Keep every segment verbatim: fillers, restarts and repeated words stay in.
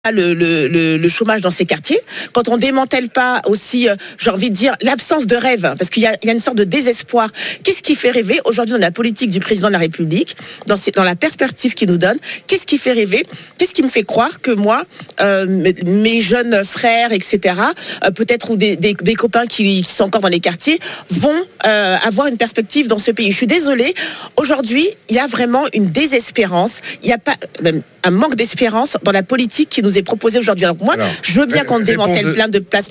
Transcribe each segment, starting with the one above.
Le, le, le, le chômage dans ces quartiers, quand on démantèle pas aussi, euh, j'ai envie de dire, l'absence de rêve, parce qu'il y a, il y a une sorte de désespoir. Qu'est-ce qui fait rêver aujourd'hui dans la politique du président de la République, dans, dans la perspective qu'il nous donne? Qu'est-ce qui fait rêver? Qu'est-ce qui me fait croire que moi, euh, mes, mes jeunes frères, et cetera, euh, peut-être ou des, des, des copains qui, qui sont encore dans les quartiers, vont euh, avoir une perspective dans ce pays? Je suis désolée. Aujourd'hui, il y a vraiment une désespérance. Il y a pas même un manque d'espérance dans la politique qui nous est proposé aujourd'hui. Alors moi, Alors, je veux bien qu'on démantèle de... plein de places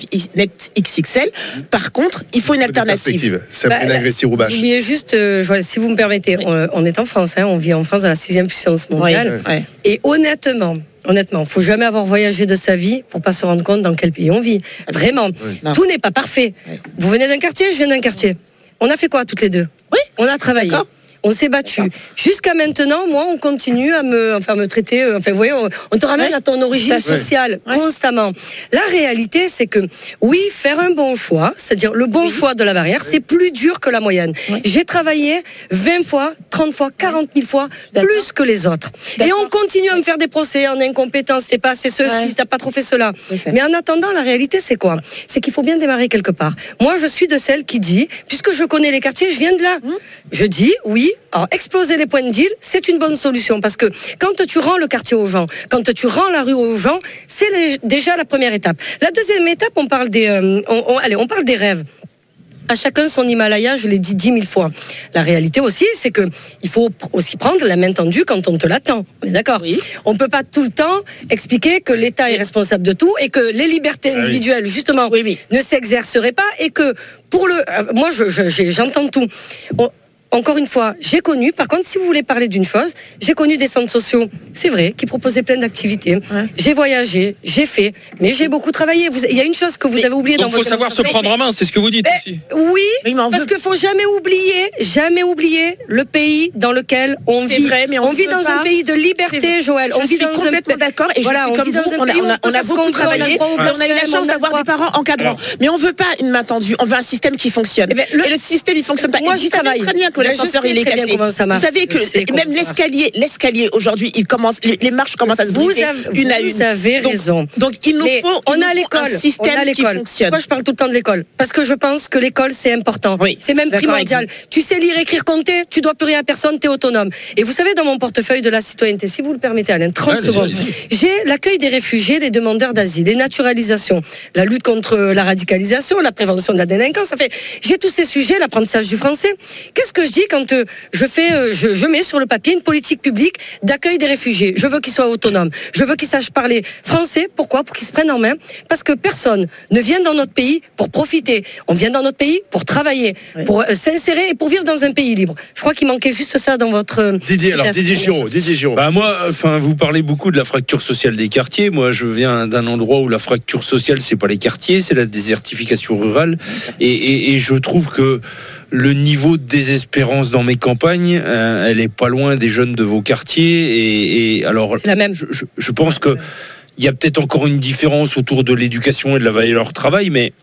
X X L. Par contre, il faut une alternative. Sabrina Agresti-Roubache. Vous oubliez juste, euh, si vous me permettez, oui. on, on est en France, hein, on vit en France dans la sixième puissance mondiale. Oui. Oui. Et honnêtement, honnêtement, faut jamais avoir voyagé de sa vie pour pas se rendre compte dans quel pays on vit. Vraiment, oui. Tout n'est pas parfait. Oui. Vous venez d'un quartier, je viens d'un quartier. On a fait quoi toutes les deux? Oui. On a travaillé. D'accord. On s'est battu. Jusqu'à maintenant, moi, on continue à me, enfin, me traiter. Enfin, vous voyez, on, on te ramène ouais. à ton origine sociale ouais. constamment. La réalité, c'est que oui, faire un bon choix, c'est-à-dire le bon oui. choix de la barrière, oui. c'est plus dur que la moyenne. Oui. J'ai travaillé vingt fois, trente fois, quarante mille fois D'accord. plus que les autres. D'accord. Et on continue à me faire des procès en incompétence. C'est pas, c'est ceci, ouais. t'as pas trop fait cela. Oui, Mais en attendant, la réalité, c'est quoi? C'est qu'il faut bien démarrer quelque part. Moi, je suis de celle qui dit, puisque je connais les quartiers, je viens de là. Hum. Je dis oui. Alors, exploser les points de deal, c'est une bonne solution parce que quand tu rends le quartier aux gens, quand tu rends la rue aux gens, c'est les, déjà la première étape. La deuxième étape, on parle des, euh, on, on, allez, on parle des rêves. À chacun son Himalaya, je l'ai dit dix mille fois. La réalité aussi, c'est que il faut aussi prendre la main tendue quand on te l'attend. On est d'accord? Oui. On peut pas tout le temps expliquer que l'État est responsable de tout et que les libertés individuelles, justement, oui, oui. ne s'exerceraient pas et que pour le, euh, moi, je, je, j'entends tout. On, Encore une fois, j'ai connu, par contre, si vous voulez parler d'une chose, j'ai connu des centres sociaux, c'est vrai, qui proposaient plein d'activités. Ouais. J'ai voyagé, j'ai fait, mais j'ai beaucoup travaillé. Vous, il y a une chose que vous mais, avez oubliée dans votre... Donc il faut savoir se prendre en main, c'est ce que vous dites mais, ici. Oui, parce qu'il ne faut jamais oublier, jamais oublier le pays dans lequel on vit. Vrai, mais on, on vit dans pas. un pays de liberté, Joël. Je on vit suis dans complètement un... d'accord, et voilà, je suis comme vous, on a, on a, on a beaucoup travaillé, on a, on a eu la chance d'avoir des parents encadrants. Mais on ne veut pas une main tendue, on veut un système qui fonctionne. Et le système, il ne fonctionne pas. Moi, j'y travaille. Très bien que l'ascenseur, il est cassé. Vous savez que même l'escalier, l'escalier aujourd'hui, il commence, les marches commencent à se briser une à une. Vous avez raison. Donc il nous faut, on a l'école, un système qui fonctionne. Moi, je parle tout le temps de l'école parce que je pense que l'école c'est important. Oui, c'est même primordial. Tu sais lire, écrire, compter, tu dois plus rien à personne, t'es autonome. Et vous savez, dans mon portefeuille de la citoyenneté, si vous le permettez, Alain, trente ouais, secondes, j'ai l'accueil des réfugiés, les demandeurs d'asile, les naturalisations, la lutte contre la radicalisation, la prévention de la délinquance. Enfin, j'ai tous ces sujets, l'apprentissage du français. Qu'est-ce que je dis quand euh, je fais, euh, je, je mets sur le papier une politique publique d'accueil des réfugiés. Je veux qu'ils soient autonomes. Je veux qu'ils sachent parler français. Pourquoi? Pour qu'ils se prennent en main. Parce que personne ne vient dans notre pays pour profiter. On vient dans notre pays pour travailler, oui. pour euh, s'insérer et pour vivre dans un pays libre. Je crois qu'il manquait juste ça dans votre... Euh, Didier, alors Didier Giraud, Didier Giraud. Bah moi, enfin, vous parlez beaucoup de la fracture sociale des quartiers. Moi, je viens d'un endroit où la fracture sociale, c'est pas les quartiers, c'est la désertification rurale. Et, et, et je trouve que le niveau de désespérance dans mes campagnes, euh, elle est pas loin des jeunes de vos quartiers. Et, et alors, c'est la même. Je, je, je pense que il y a peut-être encore une différence autour de l'éducation et de la valeur de leur travail, mais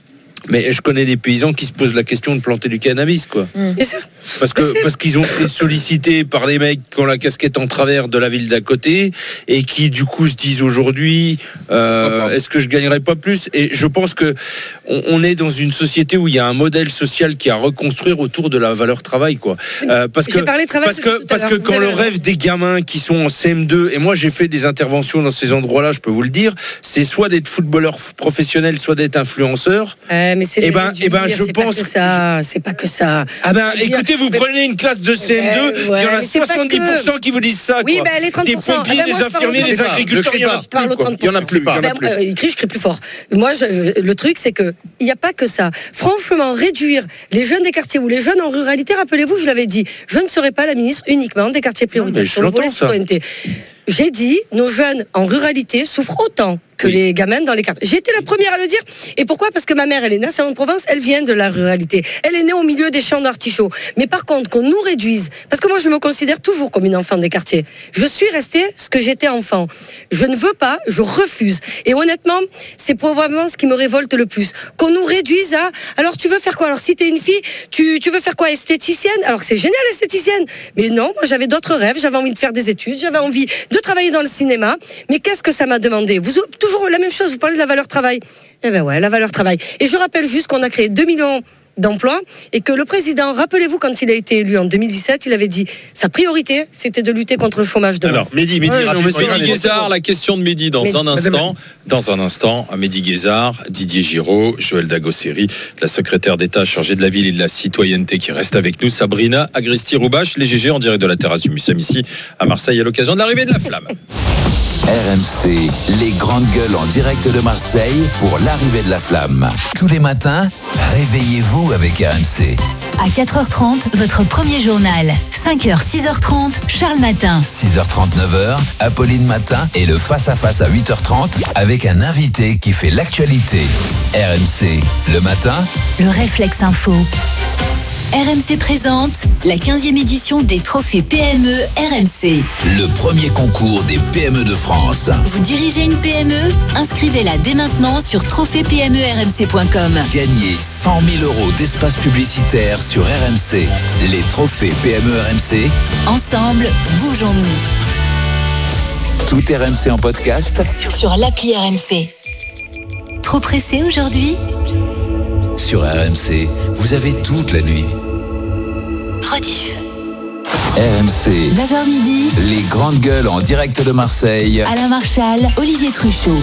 mais je connais des paysans qui se posent la question de planter du cannabis, quoi. Mmh. Bien sûr. Parce que parce qu'ils ont été sollicités par les mecs qui ont la casquette en travers de la ville d'à côté et qui du coup se disent aujourd'hui euh, est-ce que je gagnerais pas plus? Et je pense que on, on est dans une société où il y a un modèle social qui a à reconstruire autour de la valeur travail, quoi. Euh, parce que travail parce que parce que quand le rêve des gamins qui sont en C M deux, et moi j'ai fait des interventions dans ces endroits-là, je peux vous le dire, c'est soit d'être footballeur professionnel, soit d'être influenceur. Euh, mais c'est et ben et ben je c'est pense pas que ça, c'est pas que ça. Ah ben écoutez, vous mais, prenez une classe de C M deux, euh, ouais, il y en a soixante-dix pour cent que... qui vous disent ça. Oui, quoi. Ben, les trente pour cent. Des pompiers, ah ben, des infirmiers, des agriculteurs, il y en a plus. Il y en a plus. Ben, euh, il crie, je crie plus fort. Moi, je, le truc, c'est que il n'y a pas que ça. Franchement, réduire les jeunes des quartiers ou les jeunes en ruralité, rappelez-vous, je l'avais dit, je ne serai pas la ministre uniquement des quartiers prioritaires. Je l'entends ça. J'ai dit, nos jeunes en ruralité souffrent autant que oui. les gamins dans les quartiers. J'ai été la première à le dire. Et pourquoi? Parce que ma mère, elle est née à Salon-de-Provence, elle vient de la ruralité. Elle est née au milieu des champs d'artichauts. Mais par contre, qu'on nous réduise, parce que moi, je me considère toujours comme une enfant des quartiers. Je suis restée ce que j'étais enfant. Je ne veux pas, je refuse. Et honnêtement, c'est probablement ce qui me révolte le plus. Qu'on nous réduise à, alors tu veux faire quoi? Alors si t'es une fille, tu, tu veux faire quoi? Esthéticienne? Alors que c'est génial, esthéticienne. Mais non, moi, j'avais d'autres rêves. J'avais envie de faire des études. J'avais envie de de travailler dans le cinéma. Mais qu'est-ce que ça m'a demandé? Vous toujours la même chose, vous parlez de la valeur travail. Eh ben ouais, la valeur travail. Et je rappelle juste qu'on a créé deux millions d'emplois et que le président, rappelez-vous, quand il a été élu en deux mille dix-sept, il avait dit sa priorité, c'était de lutter contre le chômage de masse. Alors, Mehdi, Mehdi, ouais, rapidement, Mehdi Guézard, la question de Mehdi dans Mehdi. un instant. Dans un instant, Mehdi Guézard, Didier Giraud, Joël Dagosseri, la secrétaire d'État chargée de la ville et de la citoyenneté qui reste avec nous, Sabrina Agresti-Roubache, les G G en direct de la terrasse du Mucem ici à Marseille à l'occasion de l'arrivée de la flamme. R M C, les grandes gueules en direct de Marseille pour l'arrivée de la flamme. Tous les matins, réveillez-vous avec R M C. À quatre heures trente, votre premier journal. cinq heures, six heures trente, Charles Matin. six heures trente, neuf heures, Apolline Matin et le face-à-face à huit heures trente avec un invité qui fait l'actualité. R M C, le matin. Le réflexe info. R M C présente la quinzième édition des trophées P M E R M C. Le premier concours des P M E de France. Vous dirigez une P M E? Inscrivez-la dès maintenant sur trophée P M E R M C point com. Gagnez cent mille euros d'espace publicitaire sur R M C. Les trophées P M E R M C. Ensemble, bougeons-nous. Tout R M C en podcast Sur l'appli R M C. Trop pressé aujourd'hui? sur R M C. Vous avez toute la nuit. Rediff. R M C. neuf heures midi. Les grandes gueules en direct de Marseille. Alain Marchal, Olivier Truchot.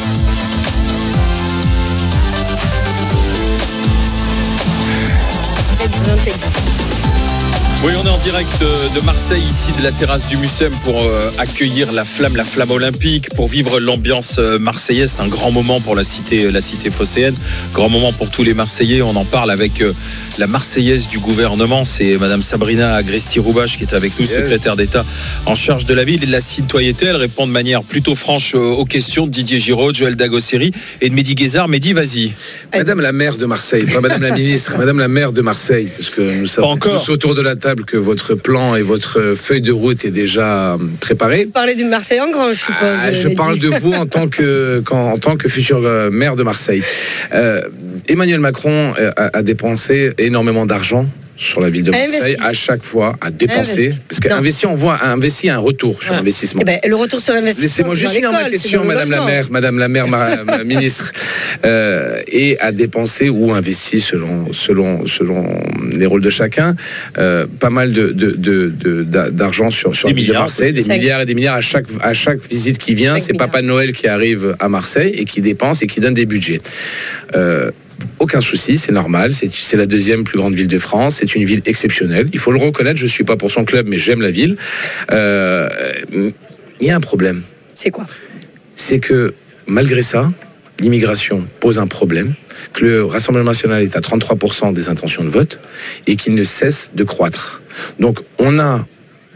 Oui, on est en direct de, de Marseille, ici de la terrasse du Mucem pour euh, accueillir la flamme, la flamme olympique, pour vivre l'ambiance euh, marseillaise. C'est un grand moment pour la cité, la cité phocéenne, grand moment pour tous les Marseillais. On en parle avec euh, la Marseillaise du gouvernement, c'est Madame Sabrina Agresti-Roubache qui est avec nous, secrétaire d'État en charge de la ville et de la citoyenneté. Elle répond de manière plutôt franche euh, aux questions de Didier Giraud, de Joël Dagosseri et de Mehdi Guézard. Mehdi, vas-y. Madame la maire de Marseille, pas Madame la ministre, Madame la maire de Marseille, parce que nous savons tous autour de la table que votre plan et votre feuille de route est déjà préparée. Vous parlez du Marseille en grand, je suppose. Ah, je Mehdi. parle de vous en tant que, qu'en, en tant que futur maire de Marseille. Euh, Emmanuel Macron a, a dépensé énormément d'argent sur la ville de Marseille, à chaque fois, à dépenser. Investi. Parce qu'investir, on voit investi un retour sur ouais. investissement. Eh ben, le retour sur l'investissement. Laissez-moi juste finir ma question, Madame la maire, Madame la maire, ma, ma ministre, euh, et à dépenser ou investi selon selon selon les rôles de chacun, euh, pas mal de, de, de, de d'argent sur sur la ville de Marseille, des milliards et des milliards à chaque à chaque visite qui vient. C'est Papa Noël qui arrive à Marseille et qui dépense et qui donne des budgets. Euh, Aucun souci, c'est normal, c'est, c'est la deuxième plus grande ville de France, c'est une ville exceptionnelle, il faut le reconnaître, je ne suis pas pour son club, mais j'aime la ville. Euh, il y a un problème. C'est quoi? C'est que, malgré ça, l'immigration pose un problème, que le Rassemblement national est à trente-trois pour cent des intentions de vote, et qu'il ne cesse de croître. Donc, on a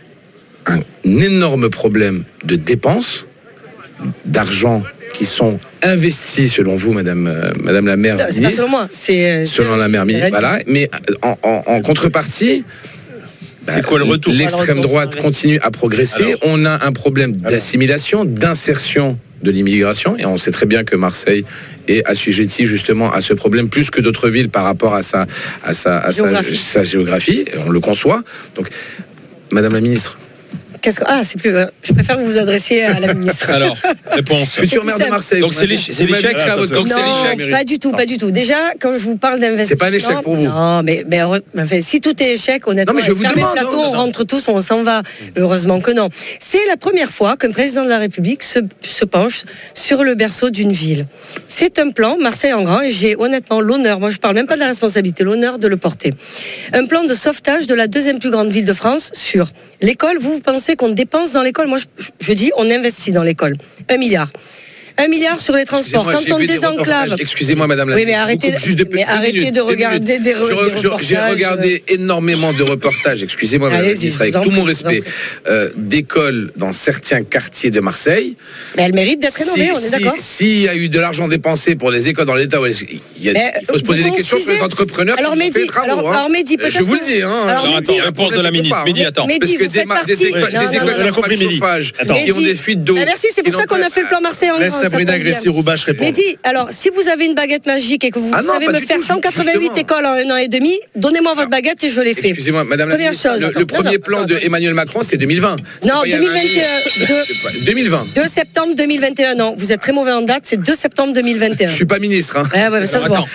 un énorme problème de dépenses, d'argent qui sont investis selon vous, Madame, euh, Madame la maire. C'est pas selon moi, c'est selon la maire ministre. Voilà, mais en, en, en contrepartie, c'est bah, quoi le retour? L'extrême droite continue à progresser. Alors, on a un problème d'assimilation, d'insertion de l'immigration, et on sait très bien que Marseille est assujetti justement à ce problème plus que d'autres villes par rapport à sa, à sa, à géographie. Sa, sa géographie. On le conçoit. Donc, Madame la ministre. Qu'est-ce que... Ah, c'est plus. Je préfère que vous vous adressiez à la ministre. Alors, réponse. Futur maire de Marseille. Donc c'est, l'éche- c'est l'échec. Ah, donc non, c'est l'échec. pas du tout, pas du tout. Déjà, quand je vous parle d'investissement, c'est pas un échec pour vous. Non, mais, mais enfin, si tout est échec, honnêtement, non, mais je vous fermez demande, le plateau, non, non, on rentre tous, on s'en va. Heureusement que non. C'est la première fois qu'un président de la République se, se penche sur le berceau d'une ville. C'est un plan Marseille en grand, et j'ai honnêtement l'honneur. Moi, je parle même pas de la responsabilité, l'honneur de le porter. Un plan de sauvetage de la deuxième plus grande ville de France sur l'école. Vous, vous pensez qu'on dépense dans l'école? Moi, je, je dis, on investit dans l'école. Un milliard. Un milliard sur les transports. Quand on désenclave. Excusez-moi, Madame la oui, mais arrêtez, juste de mais arrêtez de regarder des, re- je, des reportages. J'ai regardé énormément de reportages, excusez-moi, Madame la ministre, avec tout mon respect, euh, d'écoles dans certains quartiers de Marseille. Mais elles méritent d'être rénovées, si, on est d'accord. S'il si y a eu de l'argent dépensé pour les écoles dans l'État, il, y a, il faut se poser des questions sur les entrepreneurs alors, qui Mehdi, font des travaux. alors, hein. alors, Mehdi, peut-être je vous le dis. Hein, alors, alors attends, réponse de la ministre. Mehdi, attends. Mehdi, parce que des écoles qui ont des fuites d'eau, qui ont des fuites d'eau, merci, c'est pour ça qu'on a fait le plan Marseille en grand. Sabrina Agresti-Roubache répond. Mais dis, alors, si vous avez une baguette magique et que vous Ah non, savez pas me du faire tout, cent quatre-vingt-huit justement. écoles en un an et demi, donnez-moi votre baguette et je l'ai fait. Excusez-moi, madame la Première ministre, chose. le, le Non, premier non, plan non, de non. Emmanuel Macron, c'est deux mille vingt. C'est Non, pas il y a deux un mille vingt et un. an. C'est pas- deux mille vingt. deux septembre deux mille vingt et un, non, vous êtes très mauvais en date, c'est deux septembre deux mille vingt et un. Je suis pas ministre. Hein. Ouais, ouais, ça se voit.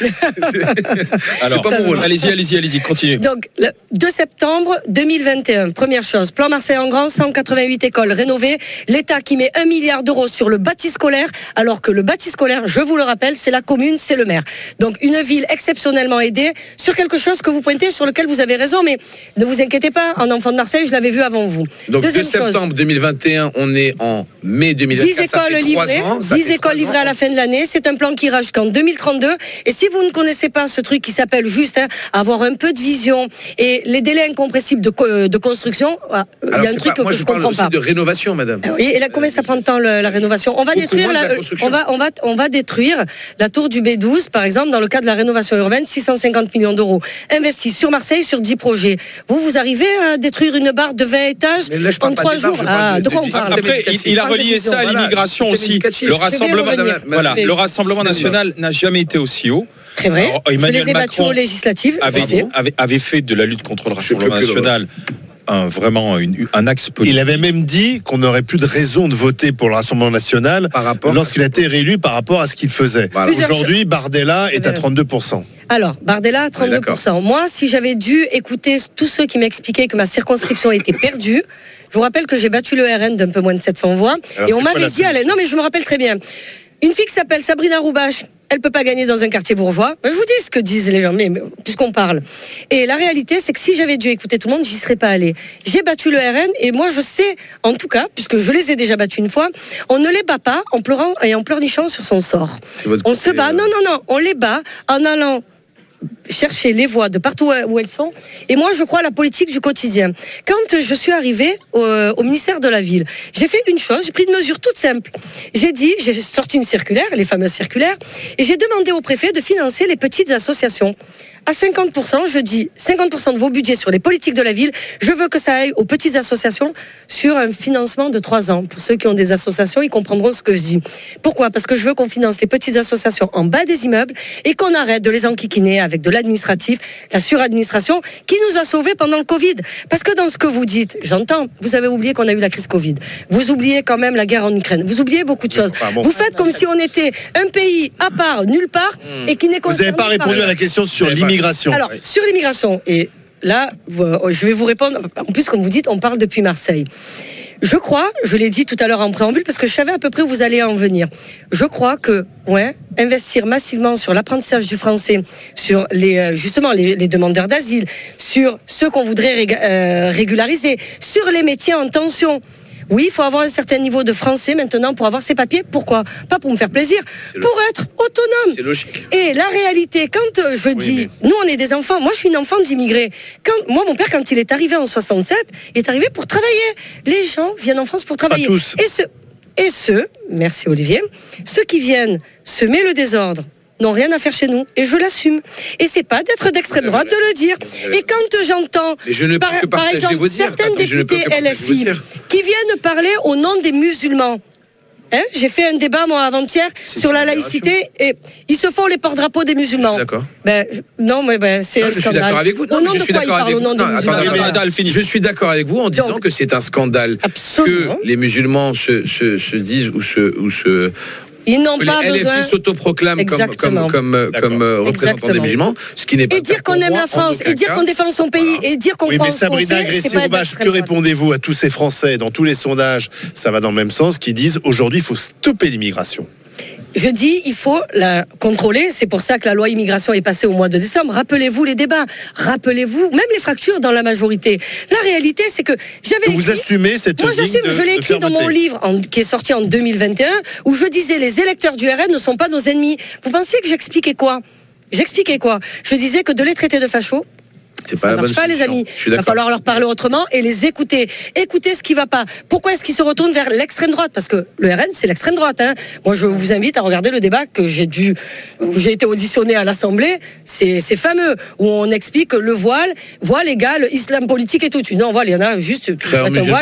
Alors, pas mon rôle. allez-y, allez-y, allez-y, continue. Donc, le deux septembre deux mille vingt et un, première chose, plan Marseille en grand, cent quatre-vingt-huit écoles rénovées, l'État qui met un milliard d'euros sur le bâti scolaire, alors que le bâti scolaire, je vous le rappelle, c'est la commune, c'est le maire. Donc, une ville exceptionnellement aidée sur quelque chose que vous pointez, sur lequel vous avez raison, mais ne vous inquiétez pas, en enfant de Marseille, je l'avais vu avant vous. Donc, Deuxième deux septembre chose, deux mille vingt et un, on est en mai deux mille vingt-quatre. dix ça fait écoles trois livrées, ans, ça dix fait écoles trois livrées ans. à la fin de l'année. C'est un plan qui ira jusqu'en deux mille trente-deux. Et si vous ne connaissez pas ce truc qui s'appelle juste hein, avoir un peu de vision et les délais incompressibles de, co- de construction, ah, il y Alors, a un c'est truc pas- moi, que je je parle comprends aussi pas. de rénovation, madame. Ah oui, et là, combien ça prend de temps le- la rénovation? On va Beaucoup détruire moins de la, la euh, construction. on va, on va, on va détruire la tour du B douze, par exemple, dans le cadre de la rénovation urbaine, six cent cinquante millions d'euros investis sur Marseille sur dix projets. Vous, vous arrivez à détruire une barre de vingt étages Mais là, je parle en pas trois de barre, jours? je parle Ah, de- de quoi de on parle? système Après, il, il a Parle de relié vision, ça à voilà, l'immigration système aussi. éducatif. Le Je vais rassemblement, revenir. voilà, Mais- le Rassemblement national n'a jamais été aussi haut. Très vrai. Alors, Je Emmanuel les ai battus Macron aux législatives. je sais. avait, avait, avait fait de la lutte contre le Je sais Rassemblement plus que le- national un, vraiment une- un axe politique. Il avait même dit qu'on n'aurait plus de raison de voter pour le Rassemblement national Par rapport lorsqu'il a été réélu par rapport à ce qu'il faisait. Voilà. Plusieurs Aujourd'hui, Bardella est à trente-deux pour cent. Alors, Bardella à trente-deux pour cent. Moi, si j'avais dû écouter tous ceux qui m'expliquaient que ma circonscription était perdue, je vous rappelle que j'ai battu le R N d'un peu moins de sept cents voix. Alors, et on c'est quoi m'avait la dit, allez, non mais je me rappelle très bien, une fille qui s'appelle Sabrina Roubache, elle peut pas gagner dans un quartier bourgeois. Je vous dis ce que disent les gens, mais mais puisqu'on parle. Et la réalité, c'est que si j'avais dû écouter tout le monde, j'y serais pas allée. J'ai battu le R N et moi, je sais, en tout cas, puisque je les ai déjà battus une fois, on ne les bat pas en pleurant et en pleurnichant sur son sort. C'est votre On côté, se bat, euh, non, non, non, on les bat en allant chercher les voix de partout où elles sont. Et moi, je crois à la politique du quotidien. Quand je suis arrivée au, au ministère de la Ville, j'ai fait une chose, j'ai pris une mesure toute simple. J'ai dit, j'ai sorti une circulaire, les fameuses circulaires, et j'ai demandé au préfet de financer les petites associations. À cinquante pour cent, je dis cinquante pour cent de vos budgets sur les politiques de la ville, je veux que ça aille aux petites associations sur un financement de trois ans. Pour ceux qui ont des associations, ils comprendront ce que je dis. Pourquoi ? Parce que je veux qu'on finance les petites associations en bas des immeubles et qu'on arrête de les enquiquiner avec de l'administratif, la suradministration qui nous a sauvés pendant le Covid. Parce que dans ce que vous dites, j'entends, vous avez oublié qu'on a eu la crise Covid. Vous oubliez quand même la guerre en Ukraine. Vous oubliez beaucoup de choses. Enfin, bon. Vous faites comme si on était un pays à part, nulle part, et qui n'est Vous n'avez pas répondu à la question sur l'immigration. alors, sur l'immigration, et là, je vais vous répondre, en plus, comme vous dites, on parle depuis Marseille. Je crois, je l'ai dit tout à l'heure en préambule, parce que je savais à peu près où vous allez en venir. Je crois que, ouais, investir massivement sur l'apprentissage du français, sur les, justement, les, les demandeurs d'asile, sur ceux qu'on voudrait rég- euh, régulariser, sur les métiers en tension. Oui, il faut avoir un certain niveau de français maintenant pour avoir ses papiers. Pourquoi ? Pas pour me faire plaisir, pour être autonome. C'est logique. Et la réalité, quand je dis, mais- nous on est des enfants, moi je suis une enfant d'immigrés. Quand, moi mon père, quand il est arrivé en soixante-sept, il est arrivé pour travailler. Les gens viennent en France pour travailler. tous. Et ceux, et ceux, merci Olivier, ceux qui viennent semer le désordre, n'ont rien à faire chez nous, et je l'assume. Et c'est pas d'être d'extrême droite de le dire. Et quand j'entends, Mais je ne peux par, que par partager exemple, vos dires. certaines Attends, je ne peux députés que partager L F vos I dires. qui viennent parler au nom des musulmans. Hein, j'ai fait un débat, moi, avant-hier, sur la laïcité, et ils se font les porte-drapeaux des musulmans. D'accord. Ben, non, mais ben, c'est Non, un je suis scandale. d'accord avec vous. Non, Au mais nom je de suis quoi ils d'accord parlent avec au nom vous. des Non, musulmans attendez, attendez, attendez, attendez, elle finit. Je suis d'accord avec vous en disant Donc, que c'est un scandale absolument. que les musulmans se, se, se disent ou se, ou se Ils n'ont que pas les besoin. L F I s'autoproclament comme, Exactement. comme, comme, comme euh, représentants des Exactement. musulmans, ce qui n'est pas Et le cas dire qu'on pour aime moi, la en France, aucun et dire cas. qu'on défend son pays, et dire qu'on Oui, croit mais en ce qu'on Sabrina fait, c'est pas Agresti-Roubache, d'extrême que droite. répondez-vous à tous ces Français dans tous les sondages? Ça va dans le même sens, qui disent aujourd'hui il faut stopper l'immigration. Je dis, il faut la contrôler. C'est pour ça que la loi immigration est passée au mois de décembre. Rappelez-vous les débats. Rappelez-vous même les fractures dans la majorité. La réalité, c'est que j'avais Que vous écrit- assumez cette Moi, ligne j'assume. de- Je l'ai de écrit dans fermeté. mon livre en- qui est sorti en deux mille vingt et un, où je disais les électeurs du R N ne sont pas nos ennemis. Vous pensiez que j'expliquais quoi ? J'expliquais quoi ? Je disais que de les traiter de fachos, C'est ça pas la marche bonne pas, les solution. amis. Je suis Il va d'accord. falloir leur parler autrement et les écouter. Écouter ce qui va pas. Pourquoi est-ce qu'ils se retournent vers l'extrême droite ? Parce que le R N, c'est l'extrême droite. Hein. Moi, je vous invite à regarder le débat que j'ai dû, où j'ai été auditionné à l'Assemblée. C'est, c'est fameux, où on explique que le voile, voile égale islam politique et tout. Non, voile, il y en a juste. Frères mettre un voile. musulmans.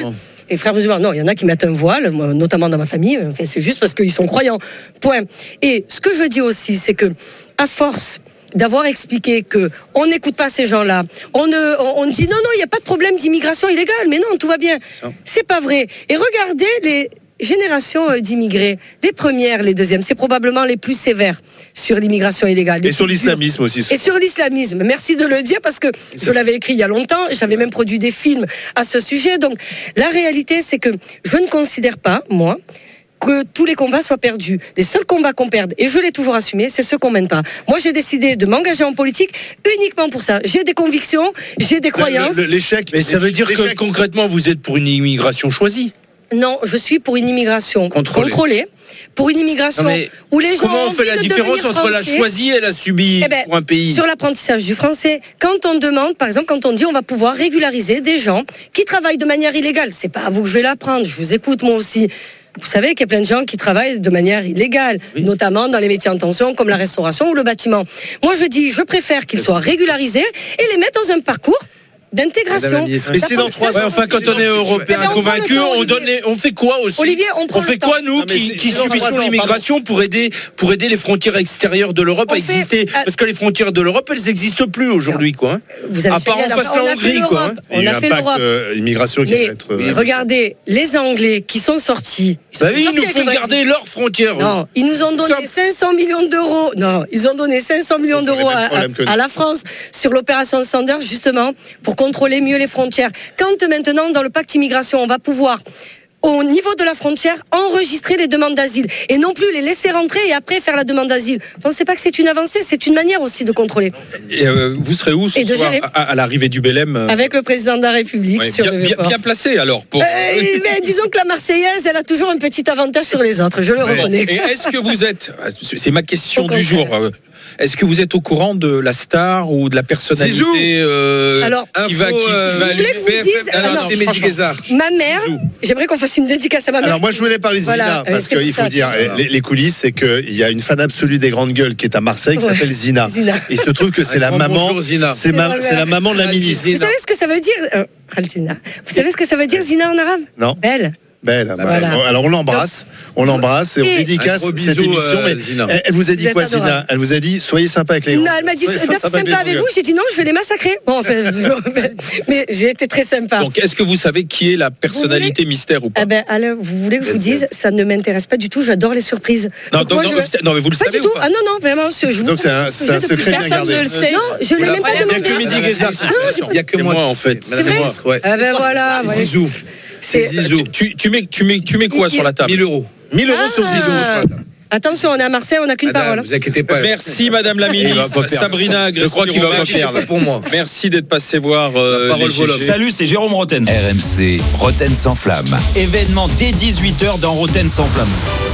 et frères musulmans. Non, il y en a qui mettent un voile, notamment dans ma famille. Enfin, c'est juste parce qu'ils sont croyants. Point. Et ce que je dis aussi, c'est que à force d'avoir expliqué que on n'écoute pas ces gens-là, on ne, on, on dit non, non, il n'y a pas de problème d'immigration illégale, mais non, tout va bien. C'est, c'est pas vrai. Et regardez les générations d'immigrés, les premières, les deuxièmes, c'est probablement les plus sévères sur l'immigration illégale. Et sur l'islamisme aussi. Et sur l'islamisme. Merci de le dire parce que je l'avais écrit il y a longtemps, j'avais même produit des films à ce sujet. Donc la réalité, c'est que je ne considère pas, moi, que tous les combats soient perdus. Les seuls combats qu'on perde, et je l'ai toujours assumé, c'est ceux qu'on mène pas. Moi, j'ai décidé de m'engager en politique uniquement pour ça. J'ai des convictions, j'ai des croyances. Le, le, l'échec. Mais ça veut dire que concrètement, vous êtes pour une immigration choisie? Non, je suis pour une immigration contrôlée. contrôlée pour une immigration non, où les gens comment on fait la différence entre français, la choisie et la subie eh ben, pour un pays? Sur l'apprentissage du français, quand on demande, par exemple, quand on dit on va pouvoir régulariser des gens qui travaillent de manière illégale, c'est pas à vous que je vais l'apprendre, je vous écoute moi aussi. Vous savez qu'il y a plein de gens qui travaillent de manière illégale, oui. notamment dans les métiers en tension comme la restauration ou le bâtiment. Moi je dis, je préfère qu'ils soient régularisés et les mettre dans un parcours d'intégration. Mais c'est dans trois ans. Ouais, enfin, quand on est européen convaincu, on donne, les, on fait quoi aussi? Olivier, on, on fait quoi nous non, qui, qui subissons l'immigration pour aider, pour aider les frontières extérieures de l'Europe on à exister? Fait, parce que les frontières de l'Europe, elles n'existent plus aujourd'hui, quoi. Hein. Vous avez à part en face la Hongrie, quoi. On a fait l'Europe. Euh, immigration qui mais, va être. Euh, regardez, les Anglais qui sont sortis. Bah oui, ils nous font garder leurs frontières. Non, ils nous ont donné cinq cents millions d'euros. Non, ils ont donné cinq cents millions d'euros à la France sur l'opération Sanders, justement, pour contrôler mieux les frontières. Quand maintenant, dans le pacte immigration, on va pouvoir, au niveau de la frontière, enregistrer les demandes d'asile et non plus les laisser rentrer et après faire la demande d'asile. Vous pensez pas que c'est une avancée? C'est une manière aussi de contrôler. Et euh, vous serez où ce soir à, à l'arrivée du Bélem? Avec le président de la République. Ouais, sur bien, le bien, bien placé alors. Pour... Euh, mais disons que la Marseillaise, elle a toujours un petit avantage sur les autres, je le ouais. reconnais. Et est-ce que vous êtes, c'est ma question du jour, est-ce que vous êtes au courant de la star ou de la personnalité euh, alors, qui va, qui, euh, qui va aller c'est Mehdi Guezard. Ma mère, Zizou. J'aimerais qu'on fasse une dédicace à ma mère. Alors moi je voulais parler de Zina voilà, parce qu'il faut ça, dire les, les coulisses, c'est qu'il y a une fan absolue des grandes gueules qui est à Marseille qui ouais. s'appelle Zina. Zina. Il se trouve que c'est la maman, bonjour, c'est, ma, c'est la maman de la ministre. Vous savez ce que ça veut dire euh, Zina. Vous savez ce que ça veut dire Zina en arabe? Non. Belle. Belle. Voilà. Alors on l'embrasse, on l'embrasse et on dédicace cette bisou, émission. Euh, mais elle, elle vous a dit quoi, Zina? Elle vous a dit soyez sympa avec les grands. Non, elle m'a dit d'être sympa avec, avec vous. J'ai dit non, je vais les massacrer. Bon, en fait, mais j'ai été très sympa. Donc, est-ce que vous savez qui est la personnalité voulez... mystère ou pas? Eh ben, alors, vous voulez que je vous dise, ça ne m'intéresse pas du tout. J'adore les surprises. Non, donc, donc, moi, non, je... non, mais vous le pas savez du tout. ou pas? Ah non, non, vraiment. Je vous... Donc c'est un, c'est un secret bien gardé. Personne ne le sait. Non, je l'ai même pas demandé. Il n'y a que Mehdi Guezard. Il n'y a que moi en fait. C'est vrai. Ah ben voilà. Zizou. C'est Zizou. Tu, tu, mets, tu, mets, tu mets quoi sur la table? mille euros. mille euros sur Zizou. Attention, on est à Marseille, on n'a qu'une Madame, parole. Vous inquiétez pas. Merci Madame la ministre. Sabrina, je crois qu'il va pas perdre pour moi. Merci d'être passé voir euh, la parole les Salut, c'est Jérôme Roten. R M C, Roten sans flamme. Événement dès dix-huit heures dans Roten sans flamme.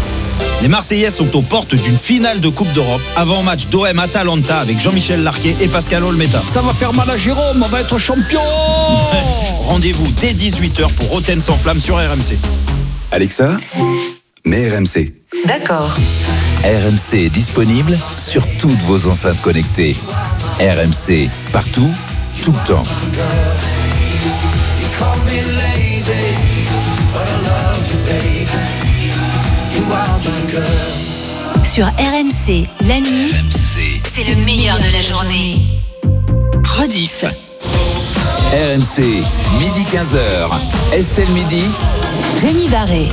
Les Marseillais sont aux portes d'une finale de Coupe d'Europe. Avant-match d'O M Atalanta avec Jean-Michel Larquet et Pascal Olmeta. Ça va faire mal à Jérôme, on va être champion. Rendez-vous dès dix-huit heures pour Roten sans flamme sur R M C. Alexa, mets R M C. D'accord. R M C est disponible sur toutes vos enceintes connectées. R M C, partout, tout le temps. Sur R M C, la nuit, R M C. C'est le meilleur de la journée. Rediff. R M C, midi quinze heures. Estelle Midi. Rémi Barré.